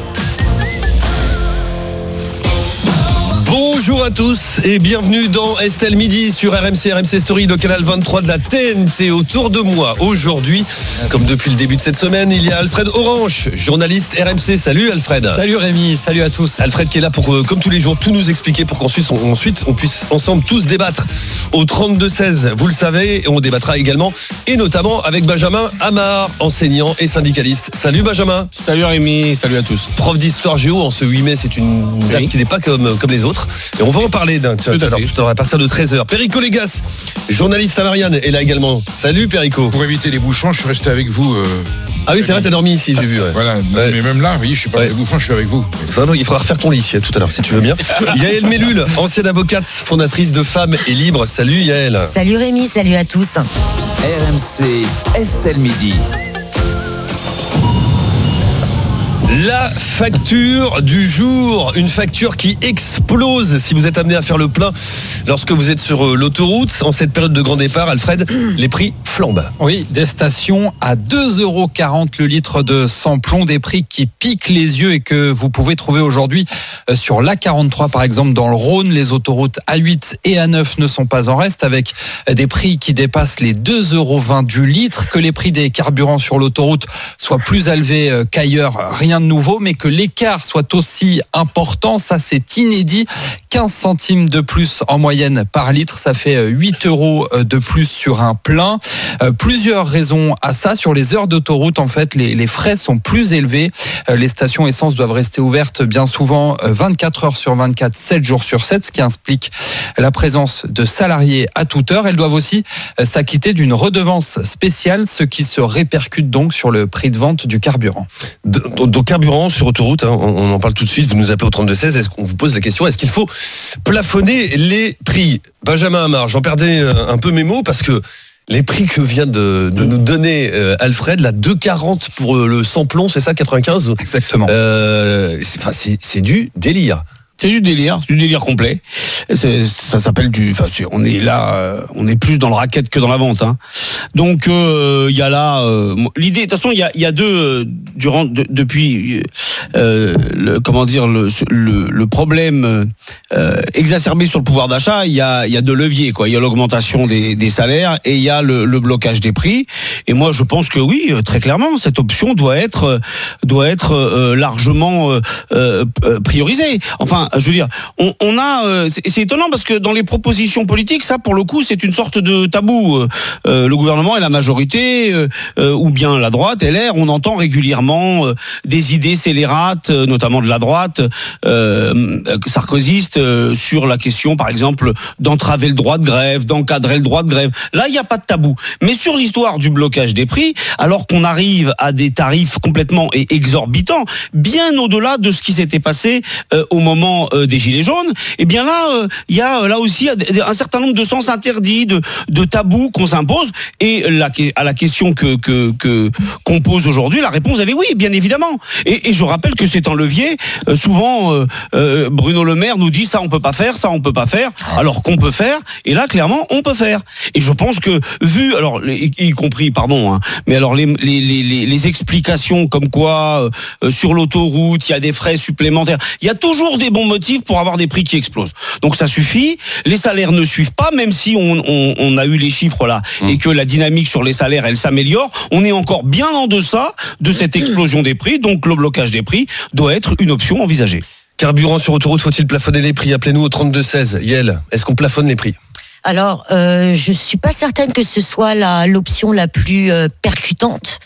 Bonjour à tous et bienvenue dans Estelle Midi sur R M C, R M C Story, le canal vingt-trois de la T N T. Autour de moi aujourd'hui, comme depuis le début de cette semaine, il y a Alfred Orange, journaliste R M C. Salut Alfred. Salut Rémi, salut à tous. Alfred qui est là pour, comme tous les jours, tout nous expliquer pour qu'ensuite on, ensuite, on puisse ensemble tous débattre au trente-deux seize. Vous le savez, et on débattra également et notamment avec Benjamin Amar, enseignant et syndicaliste. Salut Benjamin. Salut Rémi, salut à tous. Prof d'histoire géo en ce huit mai, c'est une date oui. qui n'est pas comme, comme les autres. Et on va en parler d'un tout à l'heure à partir de treize heures. Perico Légas, journaliste à Marianne, est là également. Salut Perico. Pour éviter les bouchons, je suis resté avec vous. Euh... Ah oui, c'est vrai, t'as dormi ici, j'ai vu. Ouais. Voilà, ouais. Mais même là, oui, je suis pas ouais. avec les bouchons, je suis avec vous. Il faudra refaire ton lit tout à l'heure, si tu veux bien. Yael Mellul, ancienne avocate, fondatrice de Femmes et Libre. Salut Yael. Salut Rémi, salut à tous. R M C, Estelle Midi. La facture du jour, une facture qui explose si vous êtes amené à faire le plein lorsque vous êtes sur l'autoroute. En cette période de grand départ, Alfred, les prix flambent. Oui, des stations à deux euros quarante le litre de sans-plomb, des prix qui piquent les yeux et que vous pouvez trouver aujourd'hui sur l'A quarante-trois par exemple dans le Rhône. Les autoroutes A huit et A neuf ne sont pas en reste avec des prix qui dépassent les deux euros vingt du litre. Que les prix des carburants sur l'autoroute soient plus élevés qu'ailleurs, rien de nouveau, mais que l'écart soit aussi important, ça c'est inédit. quinze centimes de plus en moyenne par litre, ça fait huit euros de plus sur un plein. Euh, plusieurs raisons à ça. Sur les heures d'autoroute, en fait, les, les frais sont plus élevés. Euh, les stations essence doivent rester ouvertes bien souvent vingt-quatre heures sur vingt-quatre, sept jours sur sept, ce qui implique la présence de salariés à toute heure. Elles doivent aussi euh, s'acquitter d'une redevance spéciale, ce qui se répercute donc sur le prix de vente du carburant. Donc carburant sur autoroute, hein, on en parle tout de suite, vous nous appelez au trente-deux seize, est-ce qu'on vous pose la question, est-ce qu'il faut plafonner les prix? Benjamin Amar, j'en perdais un peu mes mots parce que les prix que vient de, de nous donner euh, Alfred, là, deux quarante pour euh, le sans-plomb, c'est ça, quatre-vingt-quinze? Exactement. Euh, c'est, enfin, c'est, c'est du délire. C'est du délire, du délire complet. C'est, ça s'appelle du. Enfin, c'est, on est là, euh, on est plus dans le racket que dans la vente. Hein. Donc il euh, y a là euh, l'idée. De toute façon, il y a, y a deux euh, durant de, depuis euh, le, comment dire le, le, le problème euh, exacerbé sur le pouvoir d'achat. Il y a, y a deux leviers quoi. Il y a l'augmentation des, des salaires et il y a le, le blocage des prix. Et moi, je pense que oui, très clairement, cette option doit être doit être euh, largement euh, euh, priorisée. Enfin. Je veux dire, on, on a, euh, c'est, c'est étonnant parce que dans les propositions politiques, ça, pour le coup, c'est une sorte de tabou. Euh, le gouvernement et la majorité, euh, euh, ou bien la droite, L R, on entend régulièrement euh, des idées scélérates, euh, notamment de la droite, euh, sarkozyste, euh, sur la question, par exemple, d'entraver le droit de grève, d'encadrer le droit de grève. Là, il n'y a pas de tabou. Mais sur l'histoire du blocage des prix, alors qu'on arrive à des tarifs complètement exorbitants, bien au-delà de ce qui s'était passé euh, au moment des Gilets jaunes, et bien là, il y a là aussi un certain nombre de sens interdits, de, de tabous qu'on s'impose. Et la, à la question que, que, que, qu'on pose aujourd'hui, la réponse, elle est oui, bien évidemment. Et, et je rappelle que c'est un levier. Euh, souvent, euh, euh, Bruno Le Maire nous dit ça, on peut pas faire, ça, on peut pas faire, alors qu'on peut faire. Et là, clairement, on peut faire. Et je pense que, vu, alors, y, y compris, pardon, hein, mais alors les, les, les, les explications comme quoi, euh, sur l'autoroute, il y a des frais supplémentaires, il y a toujours des bons motifs pour avoir des prix qui explosent. Donc ça suffit. Les salaires ne suivent pas, même si on, on, on a eu les chiffres là mmh. et que la dynamique sur les salaires, elle s'améliore. On est encore bien en deçà de cette explosion des prix. Donc le blocage des prix doit être une option envisagée. Carburant sur autoroute, faut-il plafonner les prix? Appelez-nous au trente-deux seize. Yael, est-ce qu'on plafonne les prix? Alors, euh, je suis pas certaine que ce soit la, l'option la plus euh, percutante.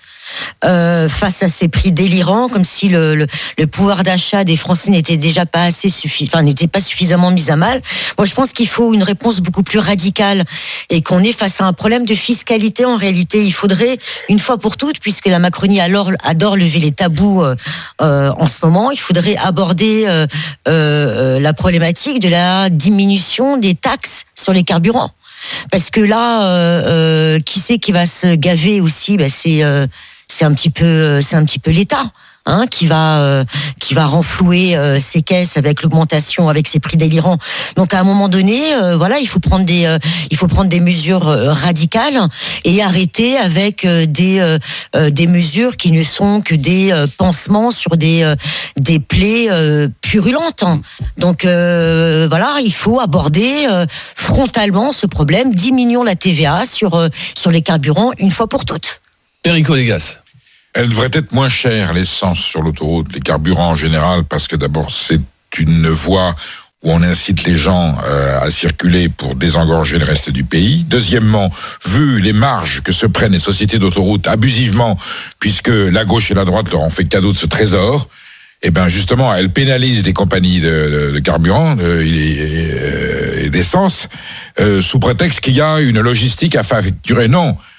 Euh, face à ces prix délirants, comme si le, le, le pouvoir d'achat des Français n'était déjà pas assez suffi, enfin n'était pas suffisamment mis à mal. Moi, je pense qu'il faut une réponse beaucoup plus radicale et qu'on est face à un problème de fiscalité. En réalité, il faudrait une fois pour toutes, puisque la Macronie adore, adore lever les tabous euh, euh, en ce moment, il faudrait aborder euh, euh, la problématique de la diminution des taxes sur les carburants. Parce que là, euh, euh, qui c'est qui va se gaver aussi? Ben c'est euh, c'est un petit peu c'est un petit peu l'État. Hein, qui va euh, qui va renflouer euh, ses caisses avec l'augmentation, avec ces prix délirants. Donc à un moment donné, euh, voilà, il faut prendre des euh, il faut prendre des mesures euh, radicales et arrêter avec euh, des euh, euh, des mesures qui ne sont que des euh, pansements sur des euh, des plaies euh, purulentes. Donc euh, voilà, il faut aborder euh, frontalement ce problème. Diminuons la T V A sur euh, sur les carburants une fois pour toutes. Perico Légas. Elle devrait être moins chère, l'essence sur l'autoroute, les carburants en général, parce que d'abord, c'est une voie où on incite les gens euh, à circuler pour désengorger le reste du pays. Deuxièmement, vu les marges que se prennent les sociétés d'autoroute abusivement, puisque la gauche et la droite leur ont fait cadeau de ce trésor, eh ben justement, elles pénalisent des compagnies de, de, de carburant de, et, et d'essence euh, sous prétexte qu'il y a une logistique à facturer. Non.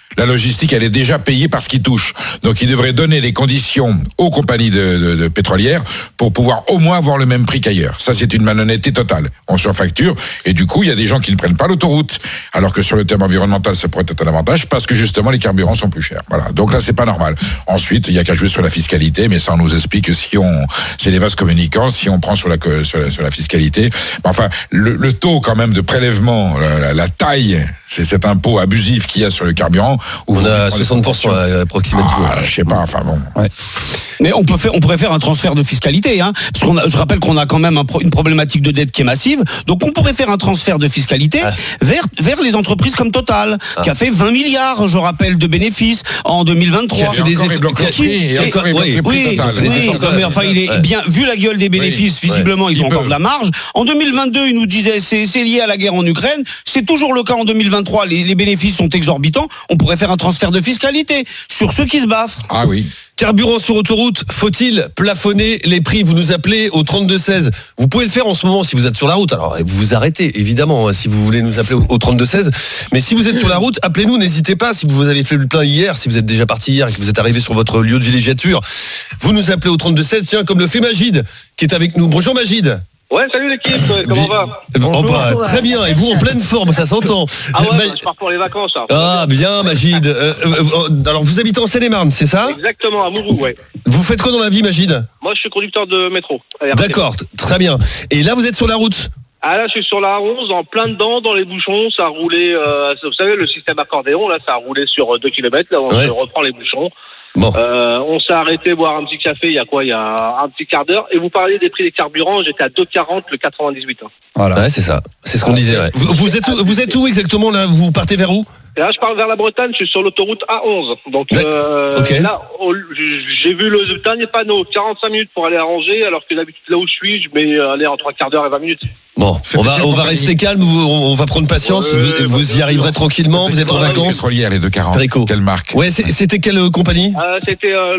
La logistique, elle est déjà payée par ce qui touche. Donc, il devrait donner les conditions aux compagnies de, de, de pétrolières pour pouvoir au moins avoir le même prix qu'ailleurs. Ça, c'est une malhonnêteté totale. On surfacture et du coup, il y a des gens qui ne prennent pas l'autoroute, alors que sur le terme environnemental, ça pourrait être un avantage parce que justement, les carburants sont plus chers. Voilà. Donc là, c'est pas normal. Ensuite, il y a qu'à jouer sur la fiscalité, mais ça, on nous explique que si on, c'est des vases communicants, si on prend sur la, sur la, sur la fiscalité, enfin, le, le taux quand même de prélèvement, la, la, la taille, c'est cet impôt abusif qu'il y a sur le carburant. Où on a soixante pour cent approximativement. Ah, je sais pas, enfin bon. Ouais. Mais on peut faire, on pourrait faire un transfert de fiscalité, hein, parce qu'on a, je rappelle qu'on a quand même un, une problématique de dette qui est massive, donc on pourrait faire un transfert de fiscalité ah. vers vers les entreprises comme Total, ah. qui a fait vingt milliards, je rappelle, de bénéfices en deux mille vingt-trois. Qui a fait des efforts. Oui, oui, oui, mais enfin, il est bien vu la gueule des bénéfices. Oui. Visiblement, ouais. ils ont encore de la marge. En deux mille vingt-deux, ils nous disaient c'est c'est lié à la guerre en Ukraine. C'est toujours le cas en deux mille vingt-trois. Les, les bénéfices sont exorbitants. On pourrait faire un transfert de fiscalité sur ceux qui se baffrent. Ah oui. Carburant sur autoroute, faut-il plafonner les prix? Vous nous appelez au trente-deux seize. Vous pouvez le faire en ce moment si vous êtes sur la route. Alors, vous vous arrêtez, évidemment, si vous voulez nous appeler au trente-deux seize. Mais si vous êtes sur la route, appelez-nous, n'hésitez pas. Si vous avez fait le plein hier, si vous êtes déjà parti hier et que vous êtes arrivé sur votre lieu de villégiature, vous nous appelez au trente-deux seize. Tiens, comme le fait Magid, qui est avec nous. Bonjour Magid. Ouais, salut l'équipe, comment va? Bonjour. Bah, très bien, et vous en pleine forme, ça s'entend. Ah ouais, Ma... bah, je pars pour les vacances. Hein. Ah bien, Magid. Euh, euh, alors, vous habitez en Seine-et-Marne, c'est ça? Exactement, à Mourou, ouais. Vous faites quoi dans la vie, Magid? Moi, je suis conducteur de métro. D'accord, très bien. Et là, vous êtes sur la route? Ah là, je suis sur la A onze, en plein dedans, dans les bouchons. Ça a roulé, euh, vous savez, le système accordéon, là, ça a roulé sur deux kilomètres. Là, on ouais. reprend les bouchons. Bon. Euh, on s'est arrêté boire un petit café il y a quoi? Il y a un petit quart d'heure. Et vous parliez des prix des carburants, j'étais à deux quarante le quatre-vingt-dix-huit. Hein. Voilà, ouais, c'est ça. C'est ce qu'on disait. Ouais. Vous, vous, êtes où, vous êtes où exactement là? Vous partez vers où? Et là, je pars vers la Bretagne, je suis sur l'autoroute A onze. Donc euh, okay. là, j'ai vu le dernier panneau, quarante-cinq minutes pour aller à Angers, alors que d'habitude, là où je suis, je mets aller en trois quarts d'heure et vingt minutes. Bon, on va, on va rester calme, on va prendre patience, ouais, vous, vous y arriverez tranquillement, vous êtes en vacances. Pétrolière, les deux quarante. Quelle marque? Ouais, c'était quelle compagnie? euh, C'était euh,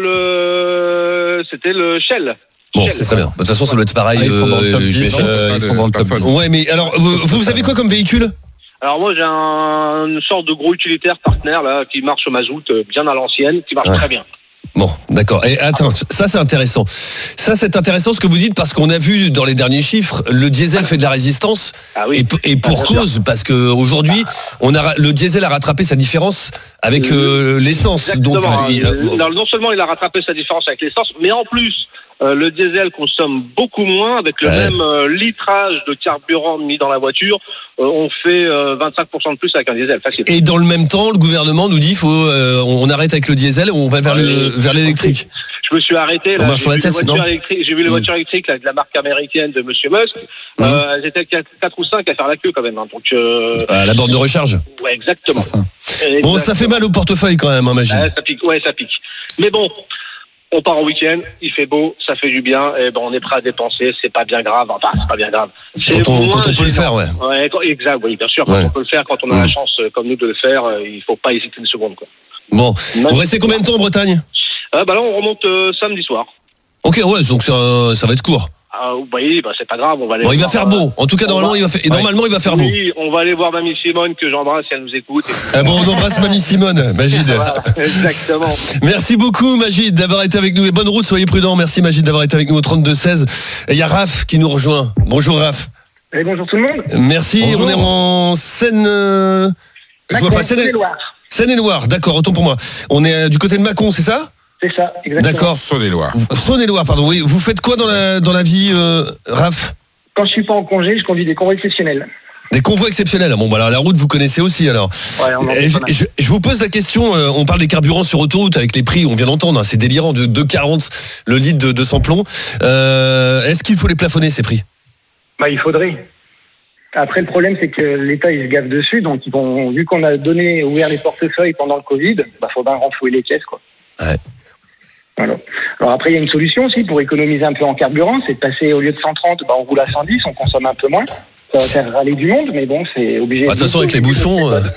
le, c'était le Shell. Bon, c'est ça bien. De toute façon, ça doit être pareil. Ah, ils sont dans le top dix. Euh, ils sont dans le top dix. Ouais, mais alors, vous, vous avez quoi comme véhicule? Alors moi, j'ai un, une sorte de gros utilitaire partenaire là qui marche au mazout, bien à l'ancienne, qui marche ouais. très bien. Bon, d'accord. Et attends, ça c'est intéressant. Ça c'est intéressant ce que vous dites parce qu'on a vu dans les derniers chiffres, le diesel fait de la résistance ah oui. et, et pour ah, cause sûr. Parce que aujourd'hui, on a le diesel a rattrapé sa différence avec euh, l'essence. Exactement. Donc, il a... non, non seulement il a rattrapé sa différence avec l'essence, mais en plus. Euh, le diesel consomme beaucoup moins avec le ouais. même euh, litrage de carburant mis dans la voiture. Euh, on fait euh, vingt-cinq pour cent de plus avec un diesel facile. Et dans le même temps, le gouvernement nous dit faut euh, on arrête avec le diesel, on va vers ouais, le vers l'électrique. Je me suis arrêté. Là, j'ai, vu tête, j'ai vu les voitures électriques là, de la marque américaine de Monsieur Musk. Mmh. Euh, elles étaient quatre ou cinq à faire la queue quand même. Hein, donc euh... à la borne de recharge. Ouais, exactement. Ça. Bon, ça fait mal au portefeuille quand même, hein, Magid. Ouais, ça pique. Ouais, ça pique. Mais bon. On part en week-end, il fait beau, ça fait du bien, et ben on est prêt à dépenser, c'est pas bien grave, enfin c'est pas bien grave. C'est quand on, quand on peut le faire, ouais. ouais quand, exact, oui, bien sûr, quand ouais. on peut le faire, quand on a mmh. la chance comme nous de le faire, il faut pas hésiter une seconde, quoi. Bon, vous restez combien de temps en Bretagne? euh, Bah là on remonte euh, samedi soir. Ok, ouais, donc ça, ça va être court. Ah oui, bah c'est pas grave, on va aller. Bon, il va faire beau. En tout cas, normalement, va... il va faire. Ouais. Normalement, il va faire beau. Oui, on va aller voir Mamie Simone que j'embrasse si elle nous écoute. Ah bon, on embrasse Mamie Simone, Magid. Voilà, exactement. Merci beaucoup, Magid, d'avoir été avec nous. Et bonne route, soyez prudents. Merci, Magid, d'avoir été avec nous au trente-deux seize. Et il y a Raph qui nous rejoint. Bonjour, Raph. Et bonjour tout le monde. Merci. Bonjour. On est en Seine. Euh... Je vois pas Seine-et-Loire. Seine-et-Loire, d'accord. Autant pour moi. On est du côté de Mâcon, c'est ça? C'est ça, exactement. D'accord. Saône-et-Loire. Saône-et-Loire, pardon. Oui. Vous faites quoi dans la, dans la vie, euh, Raph? Quand je suis pas en congé, je conduis des convois exceptionnels. Des convois exceptionnels. Bon, bah alors, la route, vous connaissez aussi, alors. Ouais, on en je, je, je vous pose la question, euh, on parle des carburants sur autoroute avec les prix, on vient d'entendre, hein, c'est délirant, de deux quarante le litre de, de sans plomb. Euh, est-ce qu'il faut les plafonner, ces prix? Bah, il faudrait. Après, le problème, c'est que l'État, il se gaffe dessus, donc ils vont, vu qu'on a donné, ouvert les portefeuilles pendant le Covid, bah, faudra renflouer les caisses, quoi. Ouais. Voilà. Alors après, il y a une solution aussi pour économiser un peu en carburant, c'est de passer au lieu de cent trente, bah, on roule à cent dix, on consomme un peu moins. Ça va faire râler du monde, mais bon, c'est obligé. Bah, de toute façon, avec les bouchons, euh,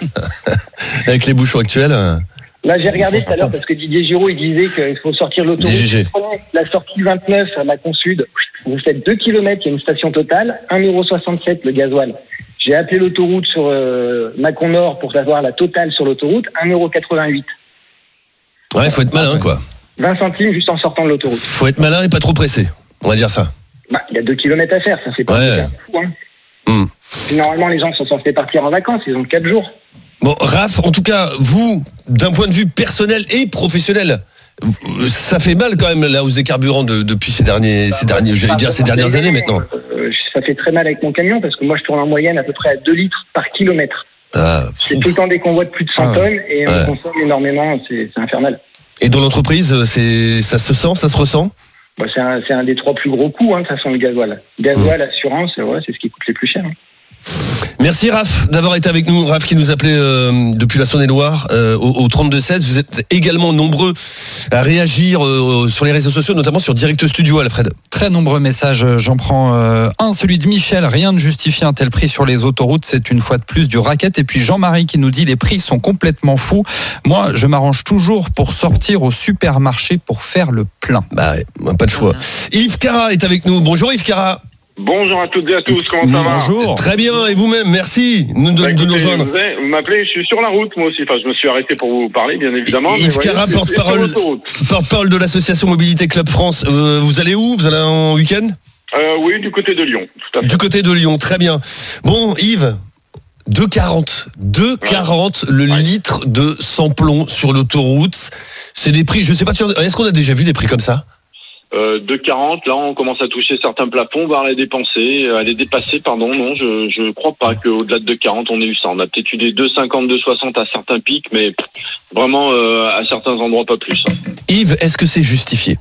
avec les bouchons actuels. Euh, Là, j'ai regardé tout à l'heure parce que Didier Giraud, il disait qu'il faut sortir l'autoroute. La sortie vingt-neuf à Mâcon Sud, vous faites deux kilomètres, il y a une station Total, un euro soixante-sept le gasoil. J'ai appelé l'autoroute sur euh, Mâcon Nord pour avoir la totale sur l'autoroute, un euro quatre-vingt-huit. Ouais, faut être malin, quoi. vingt centimes juste en sortant de l'autoroute. Faut être malin et pas trop pressé, on va dire ça. Bah, il y a deux kilomètres à faire, ça fait pas ouais. fou, hein. Mmh. Puis normalement, les gens sont censés partir en vacances, ils ont quatre jours. Bon, Raph, en tout cas, vous, d'un point de vue personnel et professionnel, ça fait mal quand même la hausse des carburants de, depuis ces derniers, ces derniers, j'allais dire ces dernières années maintenant. Euh, ça fait très mal avec mon camion parce que moi je tourne en moyenne à peu près à deux litres par kilomètre. Ah, c'est tout le temps des convois de plus de cent ah, tonnes et on ouais. consomme énormément, c'est, c'est infernal. Et dans l'entreprise, c'est, ça se sent, ça se ressent? Bah, c'est, un, c'est un des trois plus gros coûts, hein, de toute façon, le gasoil. Gasoil, mmh. assurance, ouais, c'est ce qui coûte les plus cher. Hein. Merci Raph d'avoir été avec nous. Raph qui nous appelait euh, depuis la Saône-et-Loire euh, au, au trente-deux seize. Vous êtes également nombreux à réagir euh, sur les réseaux sociaux, notamment sur Direct Studio, Alfred. Très nombreux messages, j'en prends euh, un, celui de Michel. Rien ne justifie un tel prix sur les autoroutes, c'est une fois de plus du racket. Et puis Jean-Marie qui nous dit les prix sont complètement fous. Moi, je m'arrange toujours pour sortir au supermarché pour faire le plein. Bah, pas de choix. Yves Cara est avec nous. Bonjour Yves Cara. Bonjour à toutes et à tous, comment ça va? Bonjour. Très bien, et vous-même, merci de, de, bah, écoutez, de nous rejoindre. Vous, vous m'appelez, je suis sur la route moi aussi, enfin je me suis arrêté pour vous parler bien évidemment. Yves Cara, porte-parole, porte-parole de l'association Mobilité Club France. Euh, vous allez où? Vous allez en week-end? euh, Oui, du côté de Lyon, tout à fait. Du côté de Lyon, très bien. Bon Yves, deux quarante, deux quarante ouais. le ouais. litre de sans-plomb sur l'autoroute. C'est des prix, je sais pas, est-ce qu'on a déjà vu des prix comme ça? Euh, deux quarante, là on commence à toucher certains plafonds, on va les dépenser, à les dépasser, pardon, non, je je crois pas qu'au-delà de deux quarante on ait eu ça. On a peut-être eu des deux cinquante, deux soixante à certains pics, mais pff, vraiment euh, à certains endroits pas plus. Yves, est-ce que c'est justifié?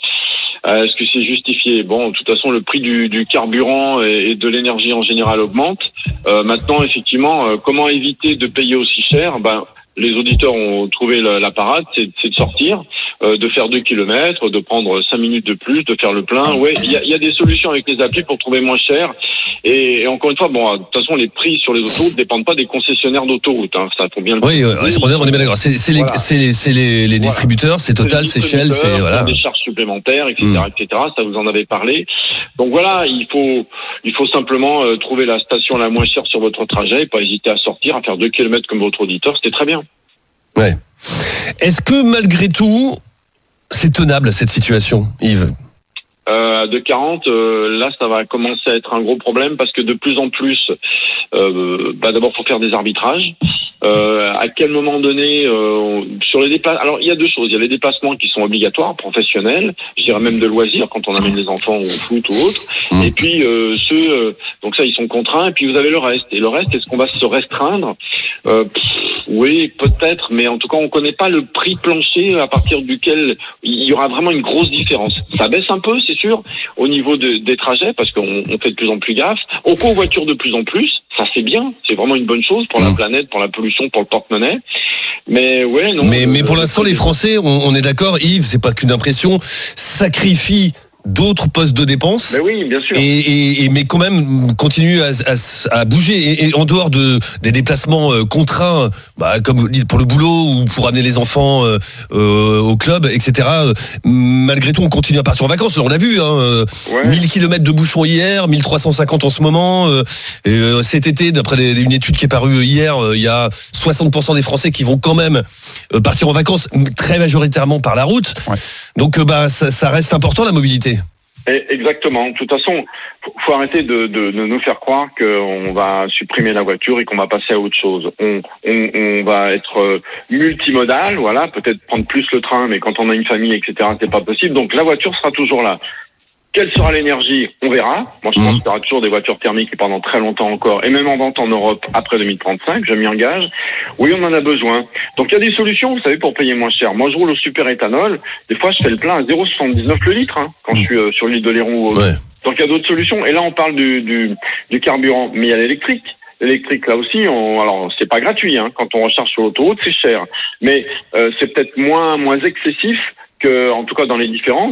Euh, est-ce que c'est justifié? Bon, de toute façon, le prix du, du carburant et, et de l'énergie en général augmente. Euh, maintenant, effectivement, euh, comment éviter de payer aussi cher? Ben, les auditeurs ont trouvé la, la parade, c'est, c'est de sortir, euh, de faire deux kilomètres, de prendre cinq minutes de plus, de faire le plein. Ouais, il y a, y a des solutions avec les applis pour trouver moins cher. Et, et encore une fois, bon, de toute façon, les prix sur les autoroutes ne dépendent pas des concessionnaires d'autoroutes. Hein, ça faut bien le oui, euh, on est bien d'accord. C'est, c'est, voilà. les, c'est, c'est les, les distributeurs, voilà. c'est Total, c'est Shell, c'est voilà. Des charges supplémentaires, et cetera, mmh. et cetera. Ça vous en avez parlé. Donc voilà, il faut, il faut simplement euh, trouver la station la moins chère sur votre trajet, et pas hésiter à sortir, à faire deux kilomètres comme votre auditeur. C'était très bien. Ouais. Est-ce que malgré tout, c'est tenable cette situation, Yves? Euh, à deux quarante, euh, là, ça va commencer à être un gros problème parce que de plus en plus, euh, bah, d'abord, faut faire des arbitrages. Euh, à quel moment donné, euh, sur les déplacements, alors il y a deux choses. Il y a les déplacements qui sont obligatoires, professionnels, je dirais même de loisirs quand on amène les enfants au foot ou autre. Mmh. Et puis euh, ceux, euh, donc ça, ils sont contraints. Et puis vous avez le reste. Et le reste, est-ce qu'on va se restreindre? euh, pff, Oui, peut-être, mais en tout cas, on connaît pas le prix plancher à partir duquel il y aura vraiment une grosse différence. Ça baisse un peu, c'est sûr, au niveau de, des trajets, parce qu'on on fait de plus en plus gaffe. On covoiture de plus en plus, ça c'est bien, c'est vraiment une bonne chose pour mmh. la planète, pour la pollution, pour le porte-monnaie. Mais ouais, non. Mais, euh, mais pour l'instant, les Français, on, on est d'accord, Yves, c'est pas qu'une impression, sacrifient d'autres postes de dépenses. Mais oui, bien sûr. Et, et, et mais quand même continue à, à, à bouger. Et, et en dehors de des déplacements euh, contraints, bah, comme vous dites, pour le boulot ou pour amener les enfants euh, euh, au club, et cetera. Euh, malgré tout, on continue à partir en vacances. On l'a vu, hein, euh, ouais. mille kilomètres de bouchons hier, mille trois cent cinquante en ce moment. Euh, et, euh, cet été, d'après les, une étude qui est parue hier, euh, il y a soixante pour cent des Français qui vont quand même euh, partir en vacances, très majoritairement par la route. Ouais. Donc, euh, bah, ça, ça reste important la mobilité. Exactement. De toute façon, faut, faut arrêter de, de, de nous faire croire qu'on va supprimer la voiture et qu'on va passer à autre chose. On, on, on va être multimodal, voilà, peut-être prendre plus le train, mais quand on a une famille, et cetera, c'est pas possible. Donc la voiture sera toujours là. Quelle sera l'énergie? On verra. Moi, je pense qu'il y aura toujours des voitures thermiques pendant très longtemps encore, et même en vente en Europe après deux mille trente-cinq, je m'y engage. Oui, on en a besoin. Donc, il y a des solutions, vous savez, pour payer moins cher. Moi, je roule au super éthanol. Des fois, je fais le plein à zéro virgule soixante-dix-neuf le litre, hein, quand mmh. je suis euh, sur l'île de Léron ou autre. Ouais. Donc, il y a d'autres solutions. Et là, on parle du, du, du carburant. Mais il y a l'électrique. L'électrique, là aussi, on, alors, c'est pas gratuit, hein. Quand on recharge sur l'autoroute, c'est cher. Mais, euh, c'est peut-être moins, moins excessif que, en tout cas, dans les différences,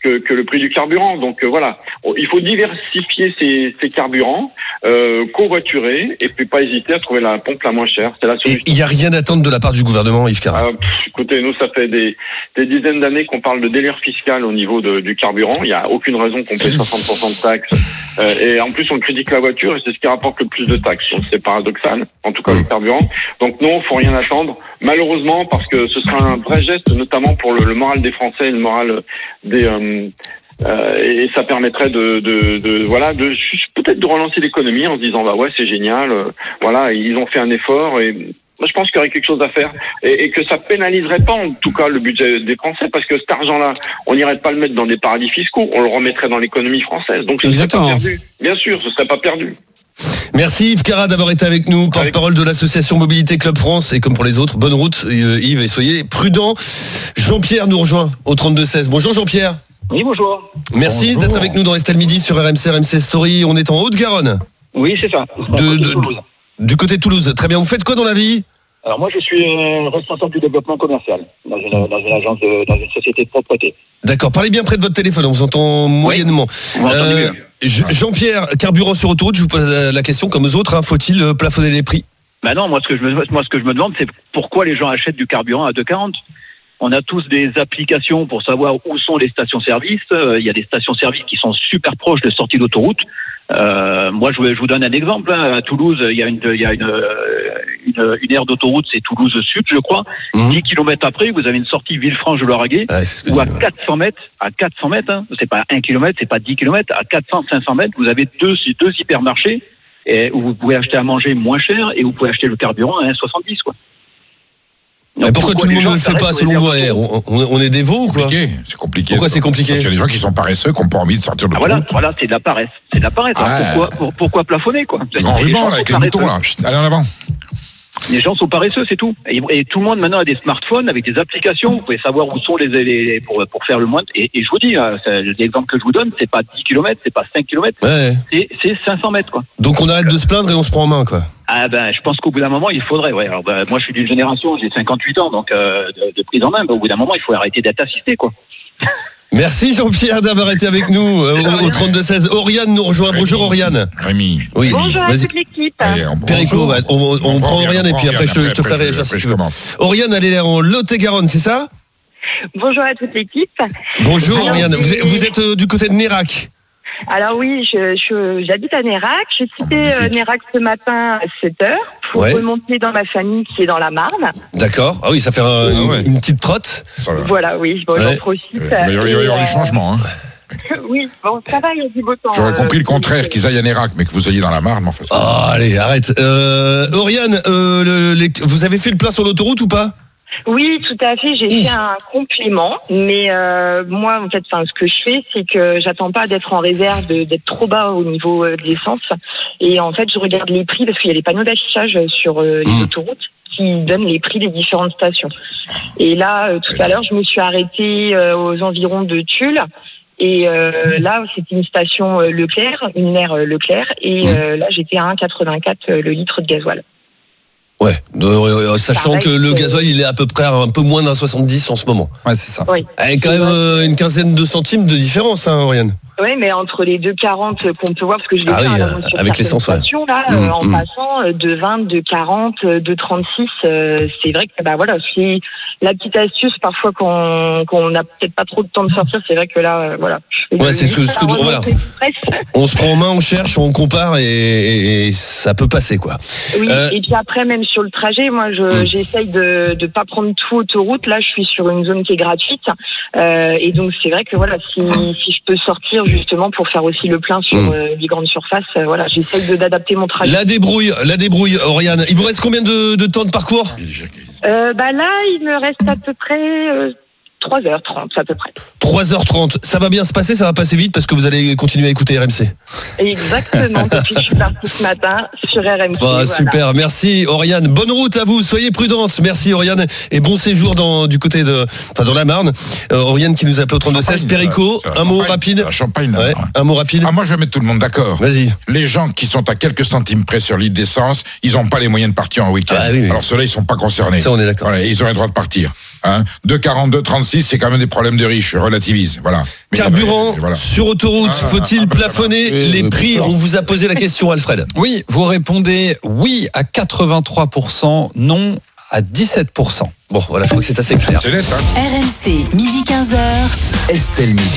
que, que le prix du carburant. Donc euh, voilà, il faut diversifier ces, ces carburants, euh, covoiturer, et puis pas hésiter à trouver la pompe la moins chère. C'est la solution. Il n'y a rien à attendre de la part du gouvernement, Yves Carra. Euh, pff, écoutez, nous, ça fait des, des dizaines d'années qu'on parle de délire fiscal au niveau de, du carburant. Il n'y a aucune raison qu'on paie soixante pour cent de taxes. Euh, et en plus, on critique la voiture, et c'est ce qui rapporte le plus de taxes. Donc, c'est paradoxal, en tout cas le carburant. Donc non, faut rien attendre, malheureusement, parce que ce sera un vrai geste, notamment pour le, le moral des Français et le moral des... Euh, Euh, et ça permettrait de, de, de voilà, de peut-être de relancer l'économie en se disant bah ouais c'est génial, euh, voilà ils ont fait un effort et moi je pense qu'il y aurait quelque chose à faire et, et que ça pénaliserait pas en tout cas le budget des Français parce que cet argent-là on n'irait pas le mettre dans des paradis fiscaux, on le remettrait dans l'économie française. Donc ce serait pas perdu. Bien sûr, ce serait pas perdu. Merci Yves Carra d'avoir été avec nous, porte-parole de l'association Mobilité Club France et comme pour les autres, bonne route euh, Yves et soyez prudents. Jean-Pierre nous rejoint au trente-deux seize. Bonjour Jean-Pierre. Oui, bonjour. Merci bonjour. D'être avec nous dans Estelle Midi sur R M C, R M C Story. On est en Haute-Garonne. Oui, c'est ça. De, de, Toulouse. Du côté de Toulouse. Très bien. Vous faites quoi dans la vie ? Alors moi, je suis responsable du développement commercial dans une, dans une agence, de, dans une société de propreté. D'accord. Parlez bien près de votre téléphone. On vous entend moyennement. Oui. Euh, Jean-Pierre, carburant sur autoroute. Je vous pose la question comme aux autres. Hein, faut-il plafonner les prix ? Bah non. Moi, ce que je me, moi, ce que je me demande, c'est pourquoi les gens achètent du carburant à deux quarante. On a tous des applications pour savoir où sont les stations-service. Euh, il y a des stations-service qui sont super proches de sorties d'autoroute. Euh, moi, je vous, je vous donne un exemple. Hein. À Toulouse, il y a une, il y a une, une, une aire d'autoroute, c'est Toulouse Sud, je crois. Mmh. dix kilomètres après, vous avez une sortie Villefranche-de-Lauragais, ah, où à quatre cents mètres, à quatre cents mètres, hein, c'est pas un kilomètre, c'est pas dix kilomètres, à quatre cents, cinq cents mètres, vous avez deux, deux hypermarchés, et où vous pouvez acheter à manger moins cher, et vous pouvez acheter le carburant à un virgule soixante-dix, quoi. Donc, pourquoi, pourquoi tout le monde ne le fait pas selon vous on, on, on est des veaux ou quoi ? C'est compliqué. Pourquoi c'est compliqué ? Parce qu'il y a des gens qui sont paresseux, qui n'ont pas envie de sortir de ah, voilà, voilà, c'est de la paresse. C'est de la paresse. Ah, Alors, pourquoi, pour, pourquoi plafonner quoi ? En ruban là, avec les moutons là. Allez en avant. Les gens sont paresseux, c'est tout. Et, et tout le monde maintenant a des smartphones avec des applications. Vous pouvez savoir où sont les, les, les pour, pour faire le moins. Et, et je vous dis, l'exemple que je vous donne, c'est pas dix kilomètres, c'est pas cinq kilomètres, ouais. c'est, c'est cinq cents mètres quoi. Donc on arrête de se plaindre et on se prend en main quoi. Ah ben, je pense qu'au bout d'un moment, il faudrait. Ouais. Alors, ben, moi, je suis d'une génération, j'ai cinquante-huit ans, donc euh, de, de prise en main. Ben, au bout d'un moment, il faut arrêter d'être assisté, quoi. Merci Jean-Pierre d'avoir été avec nous euh, au, au trente-deux seize. Oriane nous rejoint. Rémi. Bonjour Oriane. Rémi. Oui. Bonjour à Vas-y. toute l'équipe. Allez, on Périco, on, on, on, on prend Oriane et puis après, après je te, je te ferai réagir si tu veux. Oriane, elle est en Lot-et-Garonne, c'est ça ? Bonjour à toute l'équipe. Bonjour Alors, Oriane. Vous êtes, vous êtes euh, du côté de Nérac. Alors oui, je, je, j'habite à Nérac. J'ai quitté euh, Nérac ce matin à sept heures pour ouais. remonter dans ma famille qui est dans la Marne. D'accord. Ah oui, ça fait un, ah ouais. une, une petite trotte. Voilà, oui, bon, ouais. j'en profite. Il va y avoir, il va y avoir du changement. Hein. Oui, bon, ça va, il y a du beau temps. J'aurais compris euh, le contraire, qu'ils aillent à Nérac, mais que vous ayez dans la Marne. En fait. Oh, allez, arrête. Euh, Oriane, euh, le, les, vous avez fait le plein sur l'autoroute ou pas ? Oui, tout à fait. J'ai fait un complément, mais euh, moi, en fait, enfin, ce que je fais, c'est que j'attends pas d'être en réserve, de, d'être trop bas au niveau de l'essence, et en fait, je regarde les prix parce qu'il y a des panneaux d'affichage sur euh, les mmh. autoroutes qui donnent les prix des différentes stations. Et là, euh, tout à l'heure, je me suis arrêtée euh, aux environs de Tulle. Et euh, là, c'était une station euh, Leclerc, une aire euh, Leclerc, et euh, là, j'étais à un virgule quatre-vingt-quatre euh, le litre de gasoil. Ouais, euh, sachant Pareil, que le gasoil il est à peu près un peu moins d'un soixante-dix en ce moment. Ouais, c'est ça. Oui. Il y a quand même euh, une quinzaine de centimes de différence, hein, Oriane. Oui, mais entre les deux virgule quarante qu'on peut voir, parce que je l'ai ah fait oui, à euh, avec l'essence, ouais. là, mmh, euh, en mmh. passant de vingt, de quarante, de trente-six, euh, c'est vrai que bah voilà, c'est la petite astuce parfois qu'on qu'on n'a peut-être pas trop de temps de sortir, c'est vrai que là, euh, voilà. Ouais, c'est ce, ce que voilà. On se prend en main, on cherche, on compare et, et, et ça peut passer quoi. Oui, euh... et puis après même sur le trajet, moi je, mmh. j'essaye de de pas prendre tout autoroute. Là, je suis sur une zone qui est gratuite euh, et donc c'est vrai que voilà, si si je peux sortir justement pour faire aussi le plein sur mmh. euh, les grandes surfaces, euh, voilà, j'essaye de d'adapter mon trajet. La débrouille, la débrouille, Oriane. Il vous reste combien de, de temps de parcours ? euh, Bah là, il me reste à peu près euh, trois heures trente à peu près. trois heures trente, ça va bien se passer, ça va passer vite parce que vous allez continuer à écouter R M C. Exactement, depuis que je suis partie ce matin sur R M C. Bah, voilà. Super, merci Oriane. Bonne route à vous, soyez prudente. Merci Oriane et bon séjour dans, du côté de, enfin dans la Marne. Euh, Oriane qui nous appelle au trente-deux seize. Périco, un Champagne, mot rapide. Champagne, ouais, un mot rapide. Ah, moi je vais mettre tout le monde d'accord. Vas-y. Les gens qui sont à quelques centimes près sur litre d'essence, ils n'ont pas les moyens de partir en week-end. Ah, oui, oui. Alors ceux-là, ils ne sont pas concernés. Ça, on est d'accord. Voilà, ils ont le droit de partir. Hein. deux quarante, deux trente-six, c'est quand même des problèmes de riches. Je relativise. Voilà. Mais Carburant avait, voilà. sur autoroute, ah, faut-il ah, plafonner ah, les prix? On vous a posé la question, Alfred. Oui, vous répondez oui à quatre-vingt-trois pour cent, non à dix-sept pour cent. Bon, voilà, je crois que c'est assez clair. C'est net, hein. R M C, midi quinze heures. Estelle Midi.